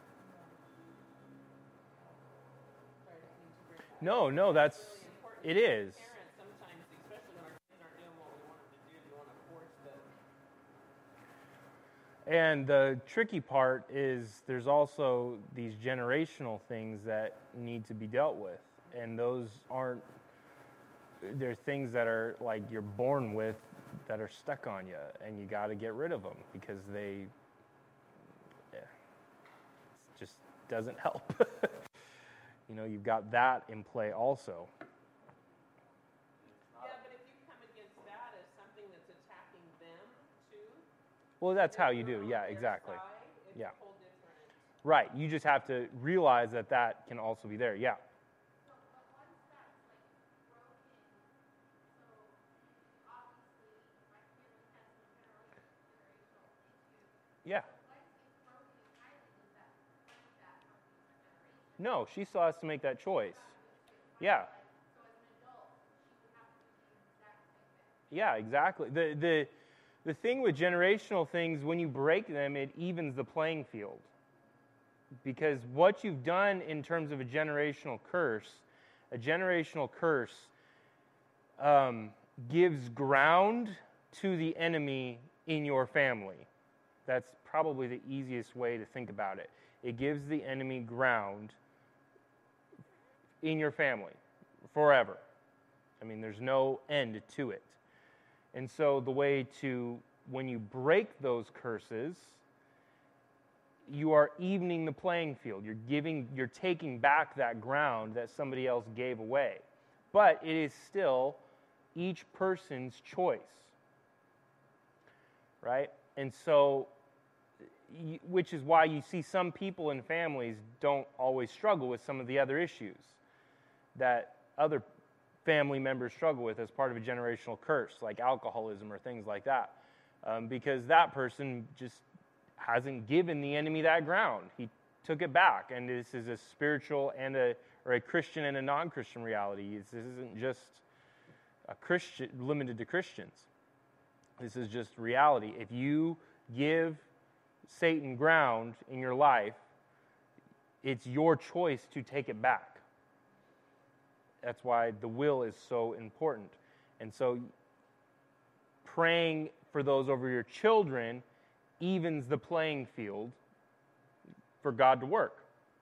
Sorry, I didn't mean to bring that. No, no, that's, It's really important. it is. Parents sometimes, especially when our kids aren't doing what we want them to do, they want to force the. And the tricky part is there's also these generational things that need to be dealt with. And those aren't, they're things that are like you're born with that are stuck on you, and you got to get rid of them because they, yeah, it just doesn't help. You know, you've got that in play also. Yeah, but if you come against that as something that's attacking them too. Well, that's how you you're do. on Yeah, their exactly. side, it's Yeah. a whole different. Right. You just have to realize that that can also be there. Yeah. So, but once that's like broken, Yeah. No, she still has to make that choice. Yeah. Yeah, exactly. The the the thing with generational things, when you break them, it evens the playing field. Because what you've done in terms of a generational curse, a generational curse um, gives ground to the enemy in your family. That's probably the easiest way to think about it. It gives the enemy ground in your family forever. I mean, there's no end to it. And so the way to, when you break those curses, you are evening the playing field. You're giving, you're taking back that ground that somebody else gave away. But it is still each person's choice, right? And so, which is why you see some people in families don't always struggle with some of the other issues that other family members struggle with as part of a generational curse, like alcoholism or things like that, um, because that person just hasn't given the enemy that ground. He took it back, and this is a spiritual and a or a Christian and a non-Christian reality. This isn't just a Christian limited to Christians. This is just reality. If you give Satan ground in your life, it's your choice to take it back. That's why the will is so important. And so praying for those over your children evens the playing field for God to work.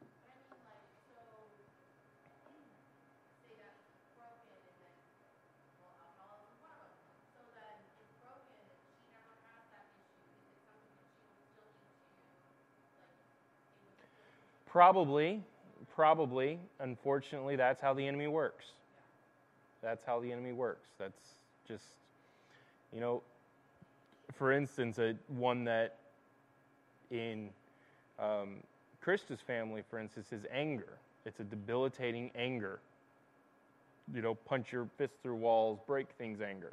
Probably, probably. Unfortunately, that's how the enemy works. That's how the enemy works. That's just, you know, for instance, a, one that in um, Krista's family, for instance, is anger. It's a debilitating anger. You know, punch your fist through walls, break things anger.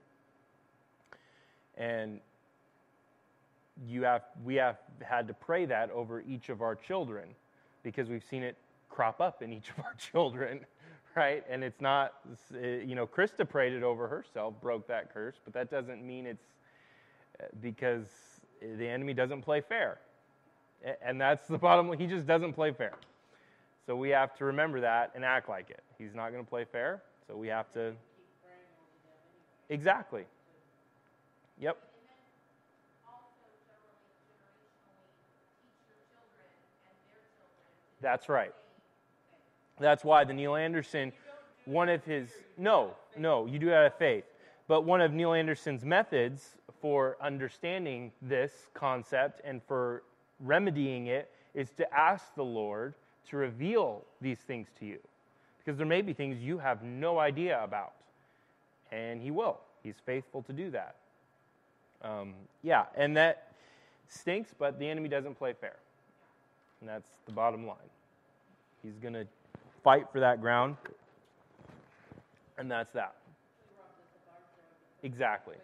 And you have, we have had to pray that over each of our children because we've seen it crop up in each of our children, right? And it's not, you know, Krista prayed it over herself, broke that curse, but that doesn't mean it's because the enemy doesn't play fair. And that's the bottom line. He just doesn't play fair. So we have to remember that and act like it. He's not going to play fair, so we have to... Exactly. Yep. That's right. That's why the Neil Anderson, one of his... No, no, you do that of faith. But one of Neil Anderson's methods for understanding this concept and for remedying it is to ask the Lord to reveal these things to you. Because there may be things you have no idea about. And he will. He's faithful to do that. Um, yeah, and that stinks, but the enemy doesn't play fair. And that's the bottom line. He's going to fight for that ground. And that's that. Exactly.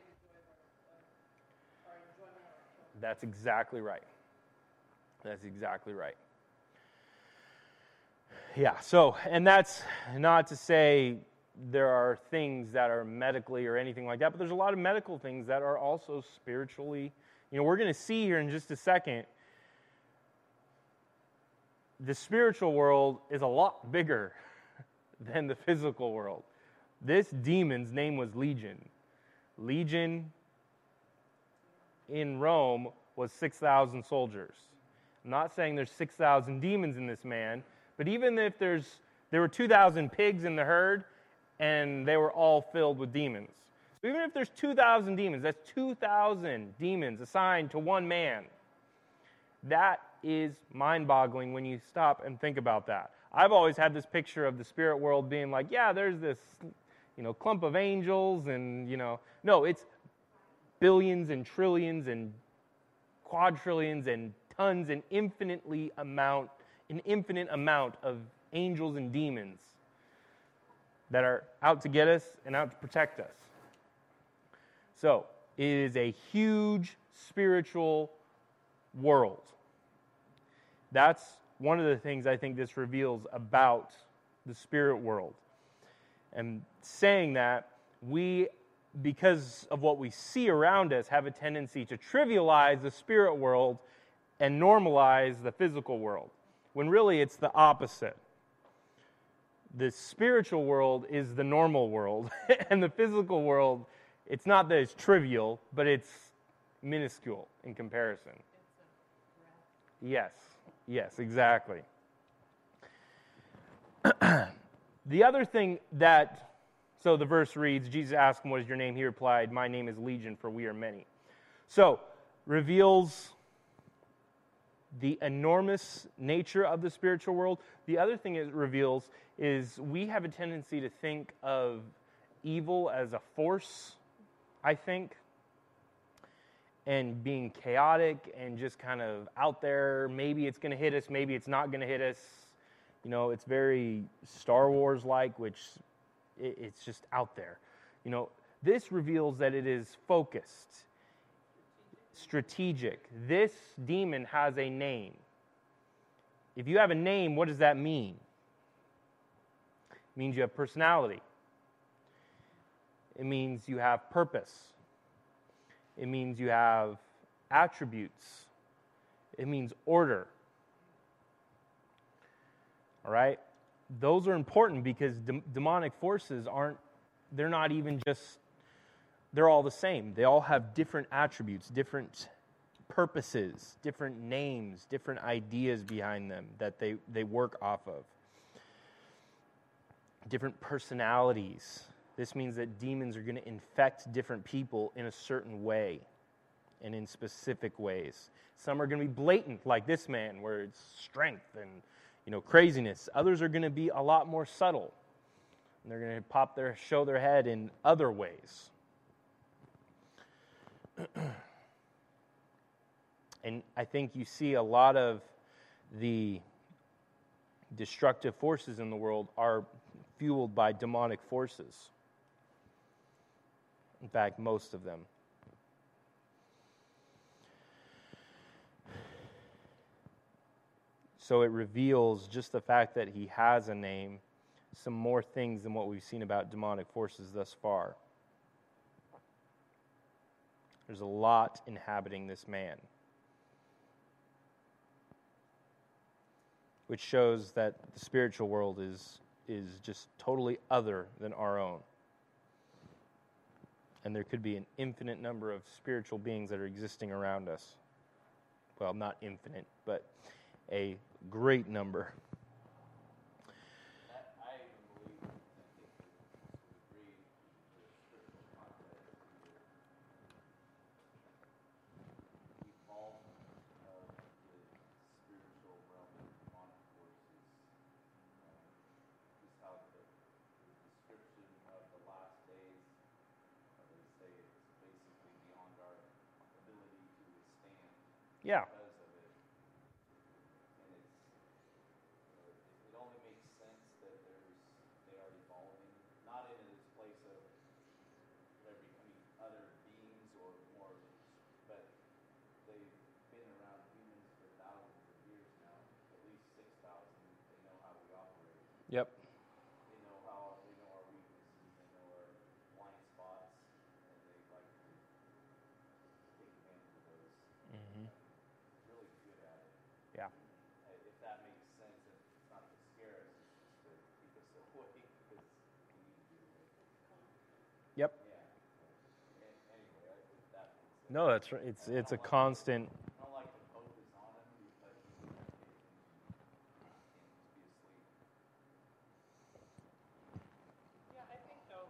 That's exactly right. That's exactly right. Yeah, so, and that's not to say there are things that are medically or anything like that, but there's a lot of medical things that are also spiritually, you know, we're going to see here in just a second, the spiritual world is a lot bigger than the physical world. This demon's name was Legion. Legion in Rome was six thousand soldiers. I'm not saying there's six thousand demons in this man, but even if there's, there were two thousand pigs in the herd, and they were all filled with demons. So even if there's two thousand demons, that's two thousand demons assigned to one man. That is mind-boggling when you stop and think about that. I've always had this picture of the spirit world being like, yeah, there's this, you know, clump of angels and, you know, no, it's billions and trillions and quadrillions and tons and infinitely amount, an infinite amount of angels and demons that are out to get us and out to protect us. So, it is a huge spiritual world. That's one of the things I think this reveals about the spirit world. And saying that, we, because of what we see around us, have a tendency to trivialize the spirit world and normalize the physical world, when really it's the opposite. The spiritual world is the normal world, and the physical world, it's not that it's trivial, but it's minuscule in comparison. Yes, yes, exactly. The other thing that, so the verse reads, Jesus asked him, "What is your name?" He replied, "My name is Legion, for we are many." So, reveals the enormous nature of the spiritual world. The other thing it reveals is we have a tendency to think of evil as a force, I think, and being chaotic and just kind of out there. Maybe it's going to hit us, maybe it's not going to hit us. You know, it's very Star Wars-like, which it, it's just out there. You know, this reveals that it is focused, strategic. This demon has a name. If you have a name, what does that mean? It means you have personality. It means you have purpose. It means you have attributes. It means order. All right? Those are important because de- demonic forces aren't, they're not even just, they're all the same. They all have different attributes, different purposes, different names, different ideas behind them that they, they work off of. Different personalities. This means that demons are going to infect different people in a certain way and in specific ways. Some are going to be blatant, like this man, where it's strength and, you know, craziness. Others are going to be a lot more subtle. And they're going to pop their, show their head in other ways. And I think you see a lot of the destructive forces in the world are fueled by demonic forces. In fact, most of them. So it reveals just the fact that he has a name, some more things than what we've seen about demonic forces thus far. There's a lot inhabiting this man, which shows that the spiritual world is, is just totally other than our own. And there could be an infinite number of spiritual beings that are existing around us. Well, not infinite, but a great number. That, I believe, I think we would agree, the scriptural context, the involvement of the spiritual realm of demonic forces, um, just how the, the description of the last days, uh, they say it's basically beyond our ability to withstand. Yeah. Because of it. And it's, uh, it, it only makes sense that there's, they are evolving, not in this place of they're becoming other beings or more, but they've been around humans for thousands of years now, at least six thousand. They know how we operate. Yep. They know how, they know our weaknesses, they know our blind spots, and they like to take advantage of those. Mm-hmm. Really good at it. Yeah. Uh, If that makes sense, and it's not to scare us, it's just to keep us awake because we need to be awake. Yep. Yeah. A- Anyway, I think that makes sense. No, that's right. It's it's a constant. I don't like to focus on him because he's going to pay attention. He can't just be asleep. Yeah, I think though,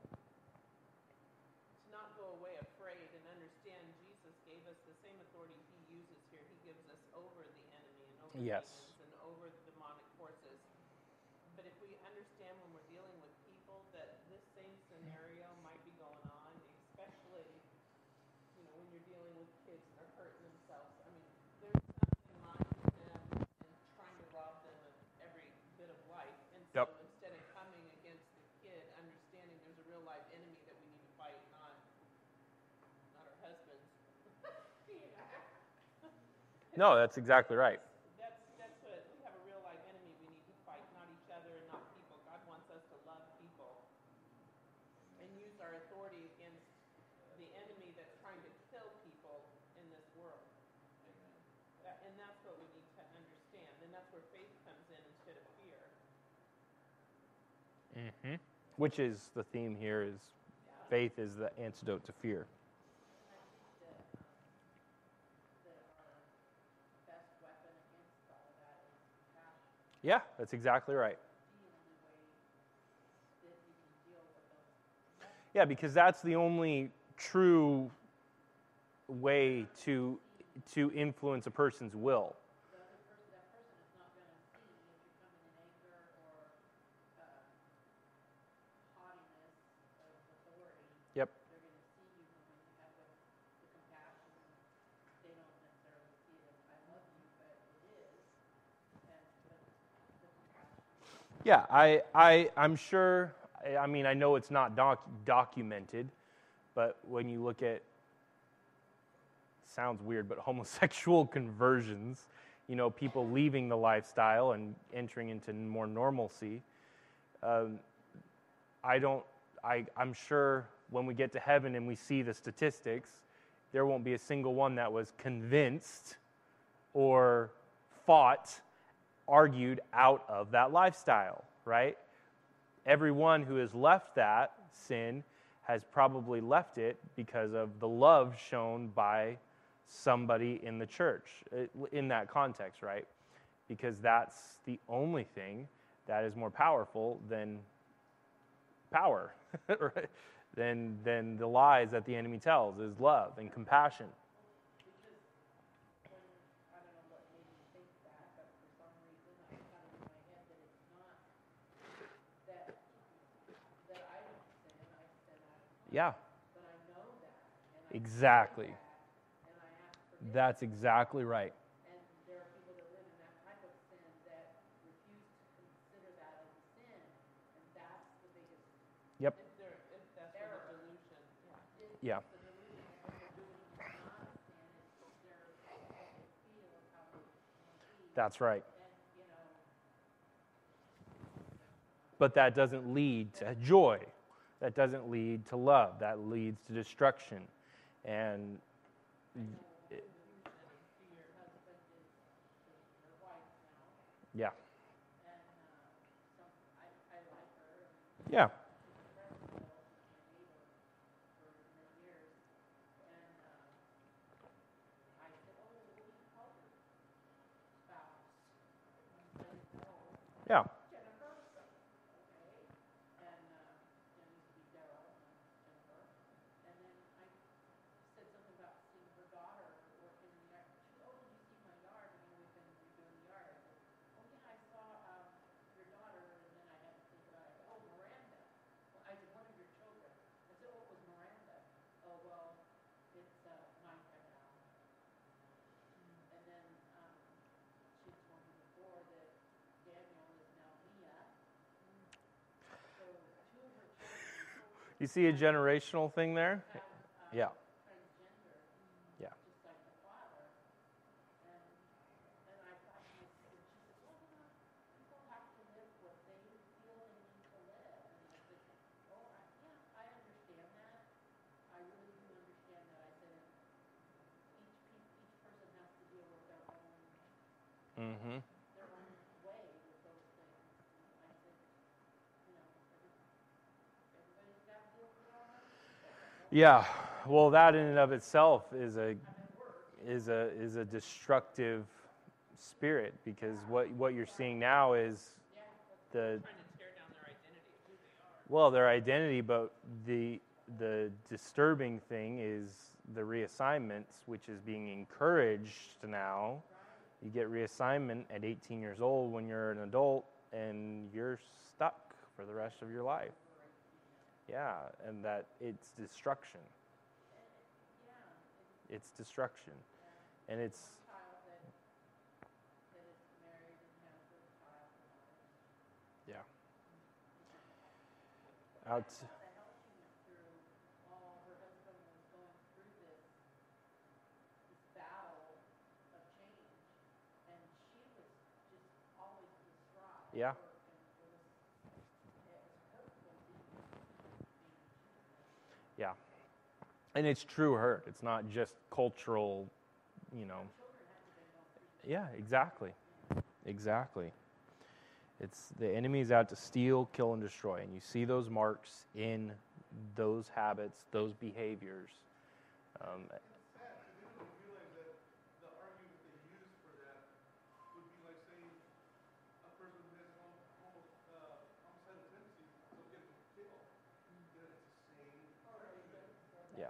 to not go away afraid and understand Jesus gave us the same authority he uses here. He gives us over the enemy and over Yes. demons and over the demonic forces. But if we understand when we're dealing with people that this same scenario might be going on, especially, you know, when you're dealing with kids that are hurting themselves. I mean, there's something lying to them and trying to rob them of every bit of life. And so Yep. instead of coming against the kid, understanding there's a real life enemy that we need to fight, not not our husbands. You know? No, that's exactly right. That's that's what we have, a real life enemy we need to fight, not each other and not people. God wants us to love people and use our authority against the enemy that's trying to kill people in this world. Amen. That, and that's what we need to understand. And that's where faith comes in instead of fear. Mm-hmm. Which is the theme here is faith is the antidote to fear. I think that, um, that our best weapon against all of that is compassion. Yeah, that's exactly right. The only way that you can deal with those. Yeah, because that's the only true way to to influence a person's will. The other person, that person is not going to see if you're coming in anger or uh, haughtiness of authority. Yep. They're going to see you when you have the, the compassion. They don't necessarily see it as I love you, but it is. And but the compassion. Yeah, I I I'm sure. I mean, I know it's not doc- documented, but when you look at, sounds weird, but homosexual conversions, you know, people leaving the lifestyle and entering into more normalcy. Um, I don't. I I'm sure when we get to heaven and we see the statistics, there won't be a single one that was convinced or fought, argued out of that lifestyle, right? Everyone who has left that sin has probably left it because of the love shown by somebody in the church, in that context, right? Because that's the only thing that is more powerful than power, right? than, than the lies that the enemy tells, is love and compassion. Because when, I don't know what made me think that, but for some reason I got it in my head that it's not that that I don't sin, I sin out of mind. Yeah, But I know that, and I exactly. know that, and I ask forgiveness. That's exactly right. And there are people that live in that type of sin that refuse to consider that as a sin, and that's the biggest. Yep. If there, if that's where the delusion. Yeah. It's Yeah. the delusion that what they're doing is not a sin. It's their what they feel is how they want to be. That's right. And you know, But that doesn't lead to joy. That doesn't lead to love. That leads to destruction. And your husband is, is your wife now, yeah, and uh, some I I like her. And yeah, she's a friend of Bill's and my neighbor for many years. And uh, I said, "Oh, what do you call your spouse?" And I didn't know. yeah, Jennifer. Okay. And uh, it used to be Daryl and Jennifer. And then I said something about seeing her daughter working in the yard. She said, "Oh, did you see my yard? I mean, we've been redoing the yard." I said, "Oh yeah, I saw um, your daughter." And then I had to think about it. I said, "Oh, Miranda." Well, I said, "One of your children." I said, "Oh, it was Miranda." "Oh, well, it's uh, Micah now." And then um, she told me before that Daniel is now Mia. So two of her children You see a generational thing there? have um, Yeah, transgender, yeah, just like the father. And and I thought to myself, and she said, "Well, you know, people have to live what they feel they need to live." And I said, "Oh, I, yeah, I understand that. I really do understand that." I said, "Each pe- each person has to deal with their own mm-hmm. their own way with those things." And I said, "You know, every, everybody's got to deal with their own people." Yeah. Well, that in and of itself is a is a is a destructive spirit, because what what you're seeing now is the Trying to tear down their identity of who they are. well their identity, but the the disturbing thing is the reassignments, which is being encouraged now. You get reassignment at eighteen years old when you're an adult, and you're stuck for the rest of your life. Yeah, and that it's destruction. It's destruction. And it's, Child that that is married and has a child. yeah. Out. The hell she went through while her husband was going through this this battle of change. Yeah. Yeah. And it's true hurt. It's not just cultural, you know. Yeah, exactly. Exactly. It's the enemy's out to steal, kill, and destroy. And you see those marks in those habits, those behaviors. Um, yeah.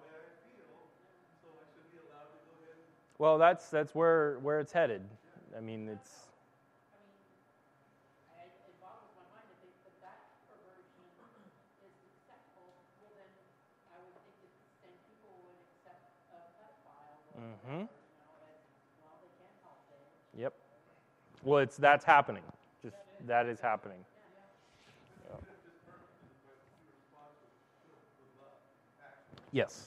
Well, that's that's where where it's headed. I mean, it's. I, it boggles my mind to think that that perversion is acceptable. Well, then I would think that the same people would accept a pedophile or Mm-hmm. whatever, you know, as well, they can't help it. Yep. Well, it's that's happening. Just that is happening. Yeah. Yes.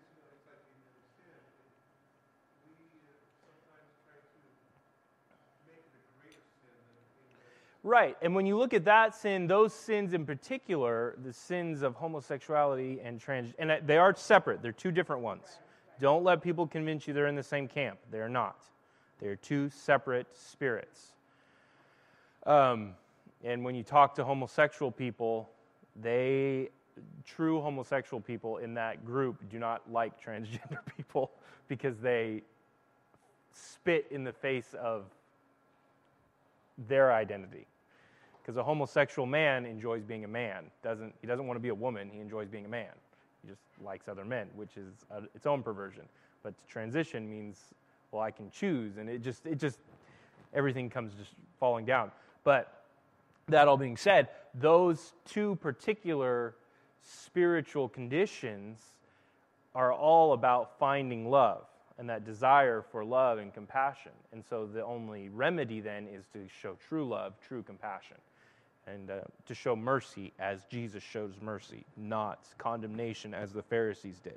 Right, and when you look at that sin, those sins in particular, the sins of homosexuality and trans, and they are separate. They're two different ones. Don't let people convince you they're in the same camp. They're not. They're two separate spirits. Um, and when you talk to homosexual people, they, true homosexual people in that group do not like transgender people because they spit in the face of their identity. Because a homosexual man enjoys being a man. Doesn't he doesn't want to be a woman. He enjoys being a man. He just likes other men, which is a, its own perversion. But to transition means, well, I can choose, and it just it just everything comes just falling down. But that all being said, those two particular spiritual conditions are all about finding love and that desire for love and compassion. And so the only remedy then is to show true love, true compassion, and uh, to show mercy as Jesus shows mercy, not condemnation as the Pharisees did.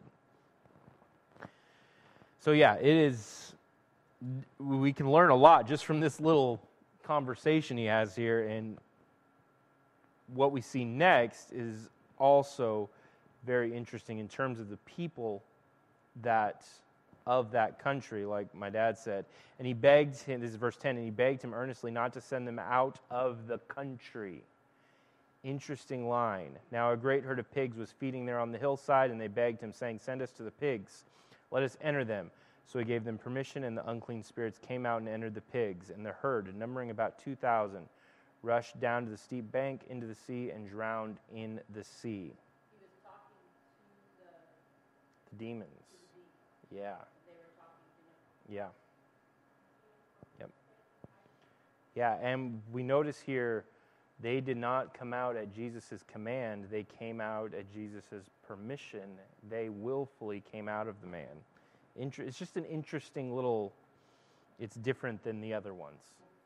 So yeah, it is, we can learn a lot just from this little conversation he has here, and what we see next is also very interesting in terms of the people that of that country, like my dad said. And he begged him, this is verse ten, and he begged him earnestly not to send them out of the country. Interesting line. Now a great herd of pigs was feeding there on the hillside, and they begged him, saying, send us to the pigs, let us enter them. So he gave them permission, and the unclean spirits came out and entered the pigs. And the herd, numbering about two thousand, rushed down to the steep bank into the sea and drowned in the sea. He was talking to the, The demons. to the demons. Yeah. They were talking to him. Yeah. Yep. Yeah, and we notice here they did not come out at Jesus' command. They came out at Jesus' permission. They willfully came out of the man. Inter- it's just an interesting little, it's different than the other ones.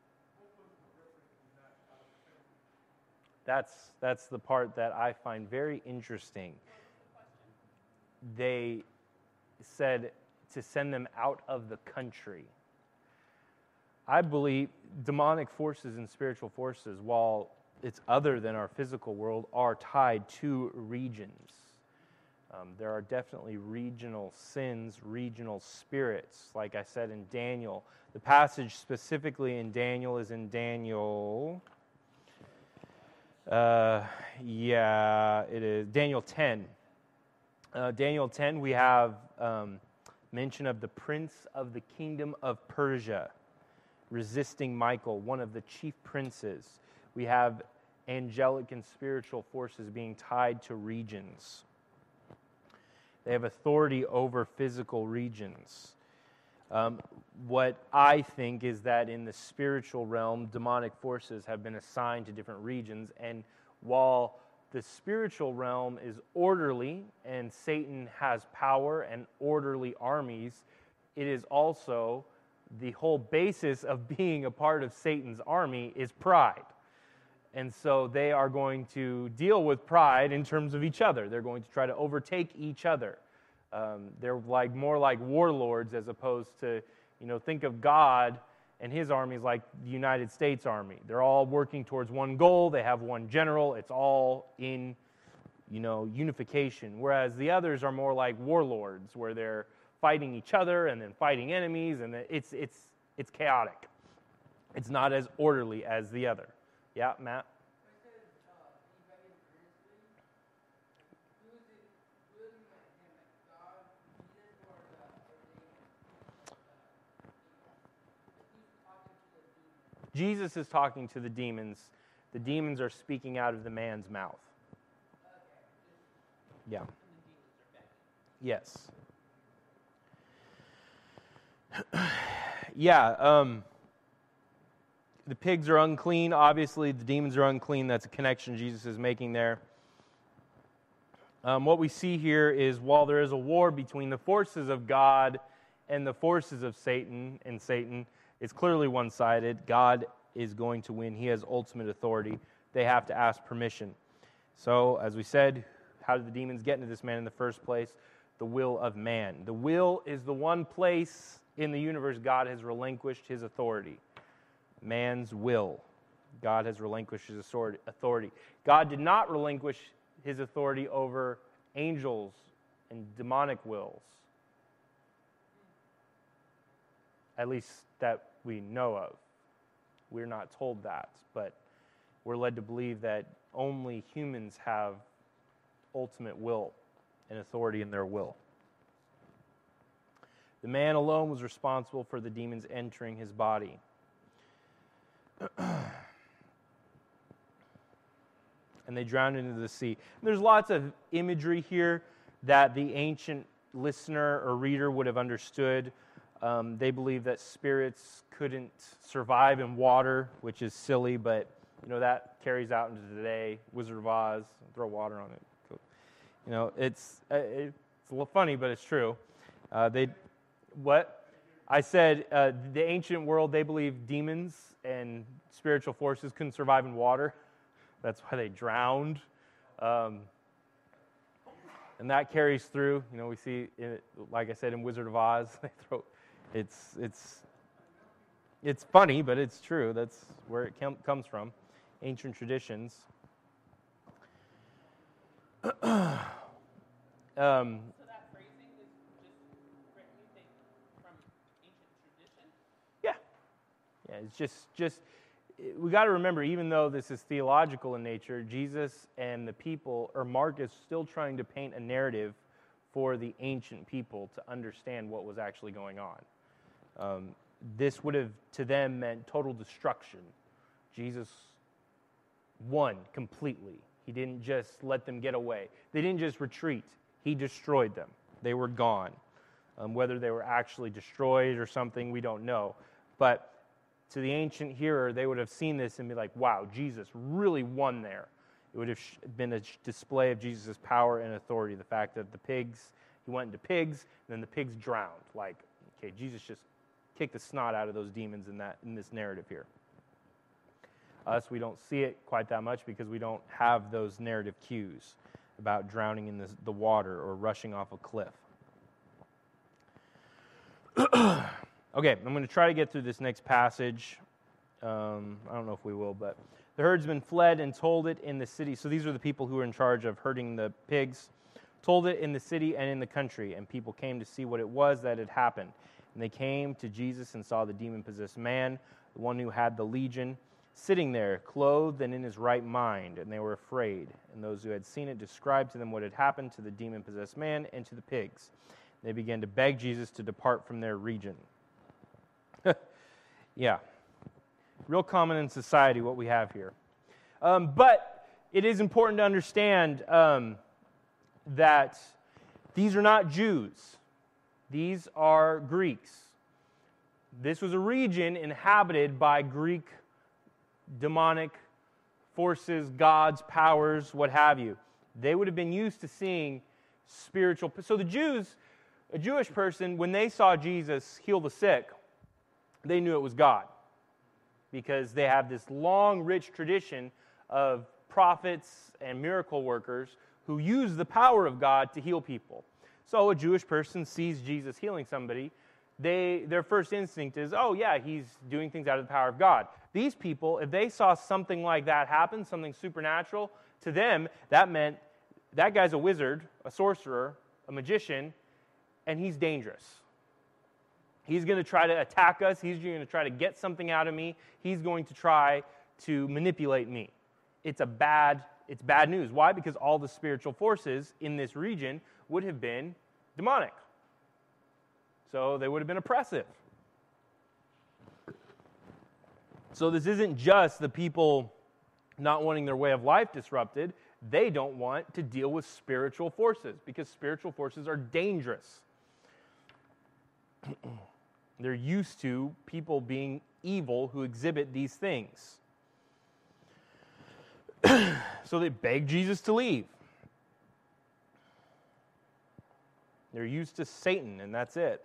That's, that's the part that I find very interesting. They said to send them out of the country. I believe demonic forces and spiritual forces, while it's other than our physical world, are tied to regions. Um, there are definitely regional sins, regional spirits, like I said in Daniel. The passage specifically in Daniel is in Daniel, uh, yeah, it is Daniel ten. Uh, Daniel ten, we have um, mention of the prince of the kingdom of Persia resisting Michael, one of the chief princes. We have angelic and spiritual forces being tied to regions. They have authority over physical regions. Um, what I think is that in the spiritual realm, demonic forces have been assigned to different regions, and while the spiritual realm is orderly and Satan has power and orderly armies, it is also the whole basis of being a part of Satan's army is pride. And so they are going to deal with pride in terms of each other. They're going to try to overtake each other. Um, they're like more like warlords as opposed to, you know, think of God and his army is like the United States Army. They're all working towards one goal. They have one general. It's all in, you know, unification. Whereas the others are more like warlords, where they're fighting each other and then fighting enemies, and it's it's it's chaotic. It's not as orderly as the other. Yeah, Matt? Jesus is talking to the demons. The demons are speaking out of the man's mouth. Yeah. Yes. yeah. Um, the pigs are unclean. Obviously, the demons are unclean. That's a connection Jesus is making there. Um, what we see here is while there is a war between the forces of God and the forces of Satan, and Satan, it's clearly one-sided. God is going to win. He has ultimate authority. They have to ask permission. So, as we said, how did the demons get into this man in the first place? The will of man. The will is the one place in the universe God has relinquished his authority. Man's will. God has relinquished his authority. God did not relinquish his authority over angels and demonic wills. At least that we know of. We're not told that, but we're led to believe that only humans have ultimate will and authority in their will. The man alone was responsible for the demons entering his body. And they drowned into the sea. There's lots of imagery here that the ancient listener or reader would have understood. Um, they believe that spirits couldn't survive in water, which is silly, but you know that carries out into today. Wizard of Oz, throw water on it. You know, it's uh, it's a little funny, but it's true. Uh, they, what I said, uh, the ancient world, they believe demons and spiritual forces couldn't survive in water. That's why they drowned, um, and that carries through. You know, we see, it, like I said, in Wizard of Oz, they throw. It's it's it's funny, but it's true. That's where it com- comes from, ancient traditions. um, So that phrasing is just written, you think, from ancient tradition? Yeah, yeah. It's just just we got to remember, even though this is theological in nature, Jesus and the people, or Mark, is still trying to paint a narrative for the ancient people to understand what was actually going on. Um, this would have, to them, meant total destruction. Jesus won completely. He didn't just let them get away. They didn't just retreat. He destroyed them. They were gone. Um, whether they were actually destroyed or something, we don't know. But to the ancient hearer, they would have seen this and be like, wow, Jesus really won there. It would have been a display of Jesus' power and authority. The fact that the pigs, he went into pigs, and then the pigs drowned. Like, okay, Jesus just kicked the snot out of those demons in that in this narrative here. Us, we don't see it quite that much because we don't have those narrative cues about drowning in the, the water or rushing off a cliff. Okay, I'm going to try to get through this next passage. Um, I don't know if we will, but the herdsmen fled and told it in the city. So these are the people who were in charge of herding the pigs. Told it in the city and in the country, and people came to see what it was that had happened. And they came to Jesus and saw the demon-possessed man, the one who had the legion, sitting there, clothed and in his right mind, and they were afraid. And those who had seen it described to them what had happened to the demon-possessed man and to the pigs. They began to beg Jesus to depart from their region. Yeah. Real common in society, what we have here. Um, but it is important to understand um, that these are not Jews. These are Greeks. This was a region inhabited by Greek demonic forces, gods, powers, what have you. They would have been used to seeing spiritual. So the Jews, a Jewish person, when they saw Jesus heal the sick, they knew it was God, because they have this long, rich tradition of prophets and miracle workers who use the power of God to heal people. So a Jewish person sees Jesus healing somebody, they their first instinct is, oh yeah, he's doing things out of the power of God. These people, if they saw something like that happen, something supernatural, to them, that meant that guy's a wizard, a sorcerer, a magician, and he's dangerous. He's going to try to attack us. He's going to try to get something out of me. He's going to try to manipulate me. It's a bad, it's bad news. Why? Because all the spiritual forces in this region would have been demonic. So they would have been oppressive. So this isn't just the people not wanting their way of life disrupted. They don't want to deal with spiritual forces because spiritual forces are dangerous. They're used to people being evil who exhibit these things. So they beg Jesus to leave. They're used to Satan, and that's it.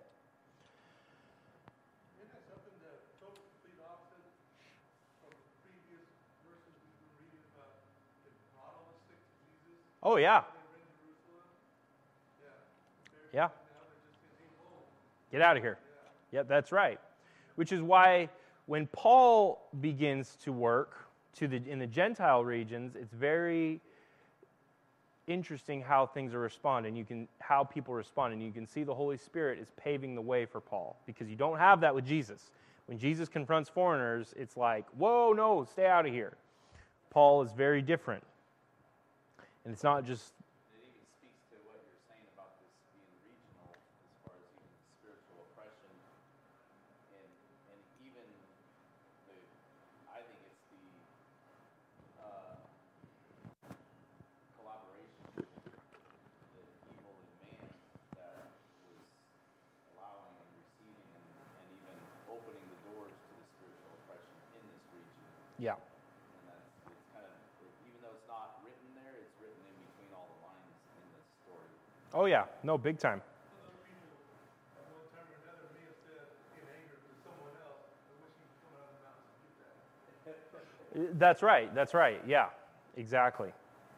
Isn't that something that total complete opposite of the previous verses we've been reading about the brought all the sick to Jesus? Oh, yeah. They were in Jerusalem. Yeah. They're- Yeah. Now they're just getting home. Get out of here. Yep, that's right. Which is why when Paul begins to work to the in the Gentile regions, it's very interesting how things are responding. You can how people respond, and you can see the Holy Spirit is paving the way for Paul because you don't have that with Jesus. When Jesus confronts foreigners, it's like, whoa, no, stay out of here. Paul is very different, and it's not just. It even speaks to what you're saying about this being regional as far as even spiritual oppression. And and even the, I think it's the uh, collaboration, the evil in man that was allowing and receiving and, and even opening the doors to the spiritual oppression in this region. Yeah. And that's, it's kind of, even though it's not written there, it's written in between all the lines in this story. Oh, yeah. No, big time. Other people, at one time or another, may have said in anger to someone else, I wish you could come out of the mountains and get that. That's right. That's right. Yeah, exactly.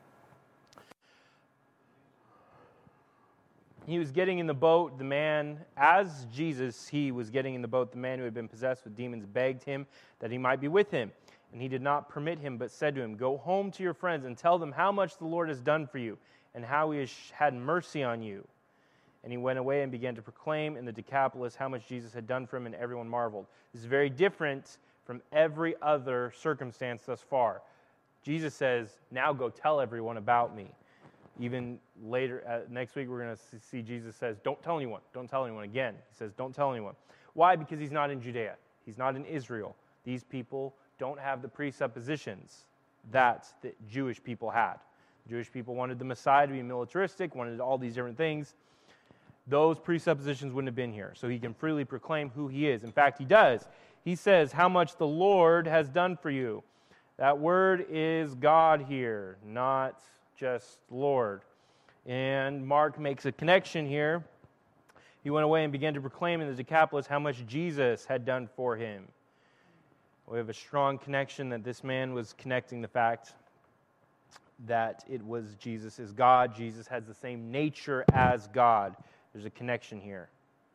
He was getting in the boat. The man, as Jesus, he was getting in the boat. The man who had been possessed with demons begged him that he might be with him. And he did not permit him, but said to him, "Go home to your friends and tell them how much the Lord has done for you and how he has had mercy on you." And he went away and began to proclaim in the Decapolis how much Jesus had done for him, and everyone marveled. This is very different from every other circumstance thus far. Jesus says, now go tell everyone about me. Even later, uh, next week, we're going to see Jesus says, don't tell anyone. Don't tell anyone again. He says, don't tell anyone. Why? Because he's not in Judea. He's not in Israel. These people don't have the presuppositions that the Jewish people had. Jewish people wanted the Messiah to be militaristic, wanted all these different things. Those presuppositions wouldn't have been here. So he can freely proclaim who he is. In fact, he does. He says, how much the Lord has done for you. That word is God here, not just Lord. And Mark makes a connection here. He went away and began to proclaim in the Decapolis how much Jesus had done for him. We have a strong connection that this man was connecting the fact that it was Jesus is God. Jesus has the same nature as God. There's a connection here.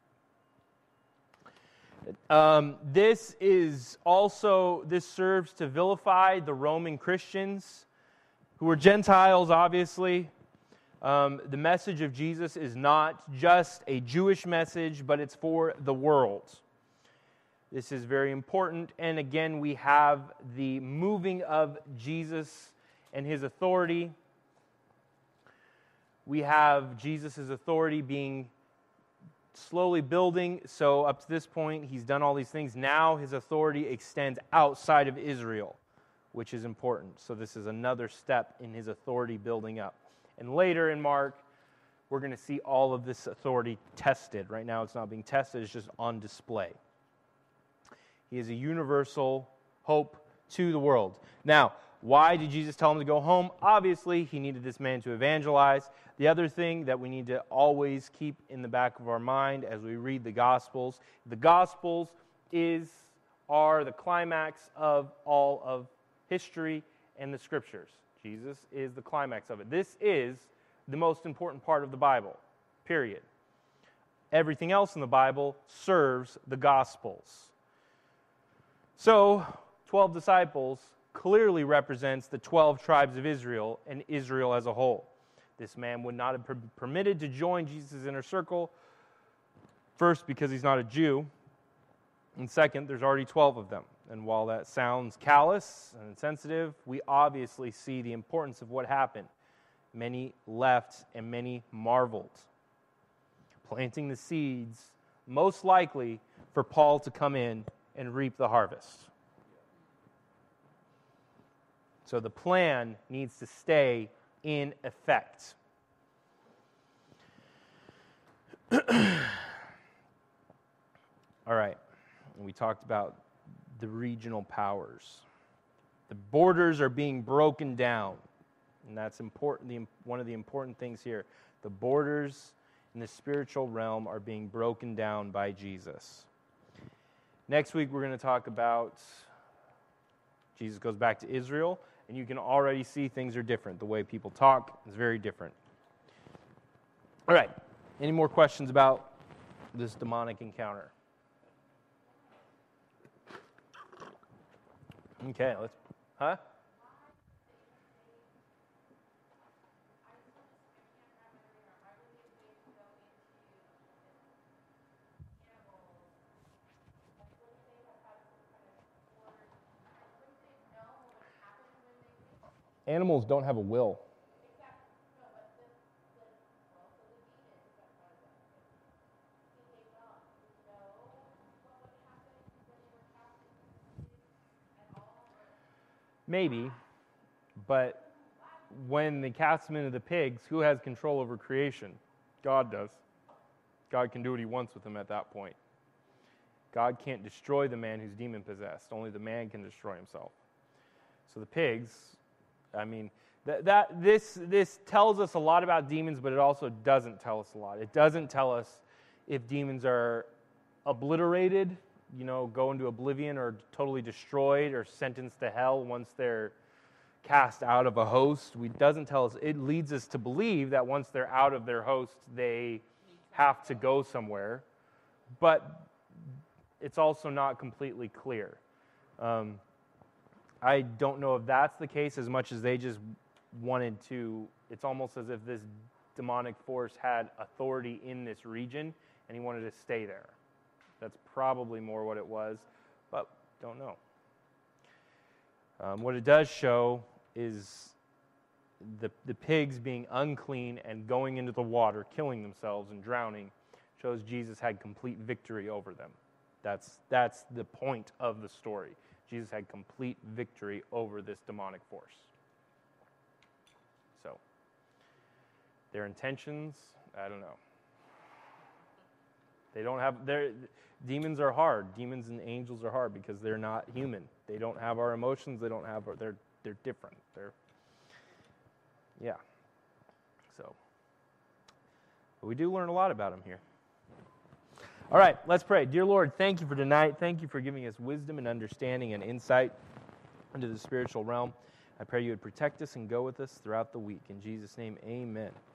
Um, this is also, this serves to vilify the Roman Christians who were Gentiles, obviously. Um, the message of Jesus is not just a Jewish message, but it's for the world. This is very important. And again, we have the moving of Jesus and his authority. We have Jesus' authority being slowly building. So up to this point, he's done all these things. Now his authority extends outside of Israel, which is important. So this is another step in his authority building up. And later in Mark, we're going to see all of this authority tested. Right now it's not being tested, it's just on display. He is a universal hope to the world. Now, why did Jesus tell him to go home? Obviously, he needed this man to evangelize. The other thing that we need to always keep in the back of our mind as we read the Gospels, the Gospels is are the climax of all of history and the Scriptures. Jesus is the climax of it. This is the most important part of the Bible, period. everything else in the Bible serves the Gospels. So, twelve disciples clearly represents the twelve tribes of Israel and Israel as a whole. This man would not have been permitted to join Jesus' inner circle, first, because he's not a Jew, and second, there's already twelve of them. And while that sounds callous and insensitive, we obviously see the importance of what happened. Many left and many marveled, planting the seeds, most likely for Paul to come in and reap the harvest. So the plan needs to stay in effect. All right, we talked about the regional powers. The borders are being broken down, and that's important. The, one of the important things here. The borders in the spiritual realm are being broken down by Jesus. Next week, we're going to talk about Jesus goes back to Israel, and you can already see things are different. The way people talk is very different. All right, any more questions about this demonic encounter? Okay, let's, huh? Animals don't have a will. Maybe, but when they cast them into the pigs, who has control over creation? God does. God can do what he wants with them at that point. God can't destroy the man who's demon-possessed. Only the man can destroy himself. So the pigs, I mean, that, that this this tells us a lot about demons, but it also doesn't tell us a lot. It doesn't tell us if demons are obliterated, you know, go into oblivion, or totally destroyed or sentenced to hell once they're cast out of a host. It doesn't tell us. It leads us to believe that once they're out of their host, they have to go somewhere. But it's also not completely clear. Um, I don't know if that's the case as much as they just wanted to. It's almost as if this demonic force had authority in this region and he wanted to stay there. That's probably more what it was, but don't know. Um, what it does show is the, the pigs being unclean and going into the water, killing themselves and drowning, shows Jesus had complete victory over them. That's, that's the point of the story. Jesus had complete victory over this demonic force. So, their intentions, I don't know. They don't have, their demons are hard. Demons and angels are hard because they're not human. They don't have our emotions. They don't have, our, they're, they're different. They're, yeah. So, but we do learn a lot about them here. All right, let's pray. Dear Lord, thank you for tonight. Thank you for giving us wisdom and understanding and insight into the spiritual realm. I pray you would protect us and go with us throughout the week. In Jesus' name, amen.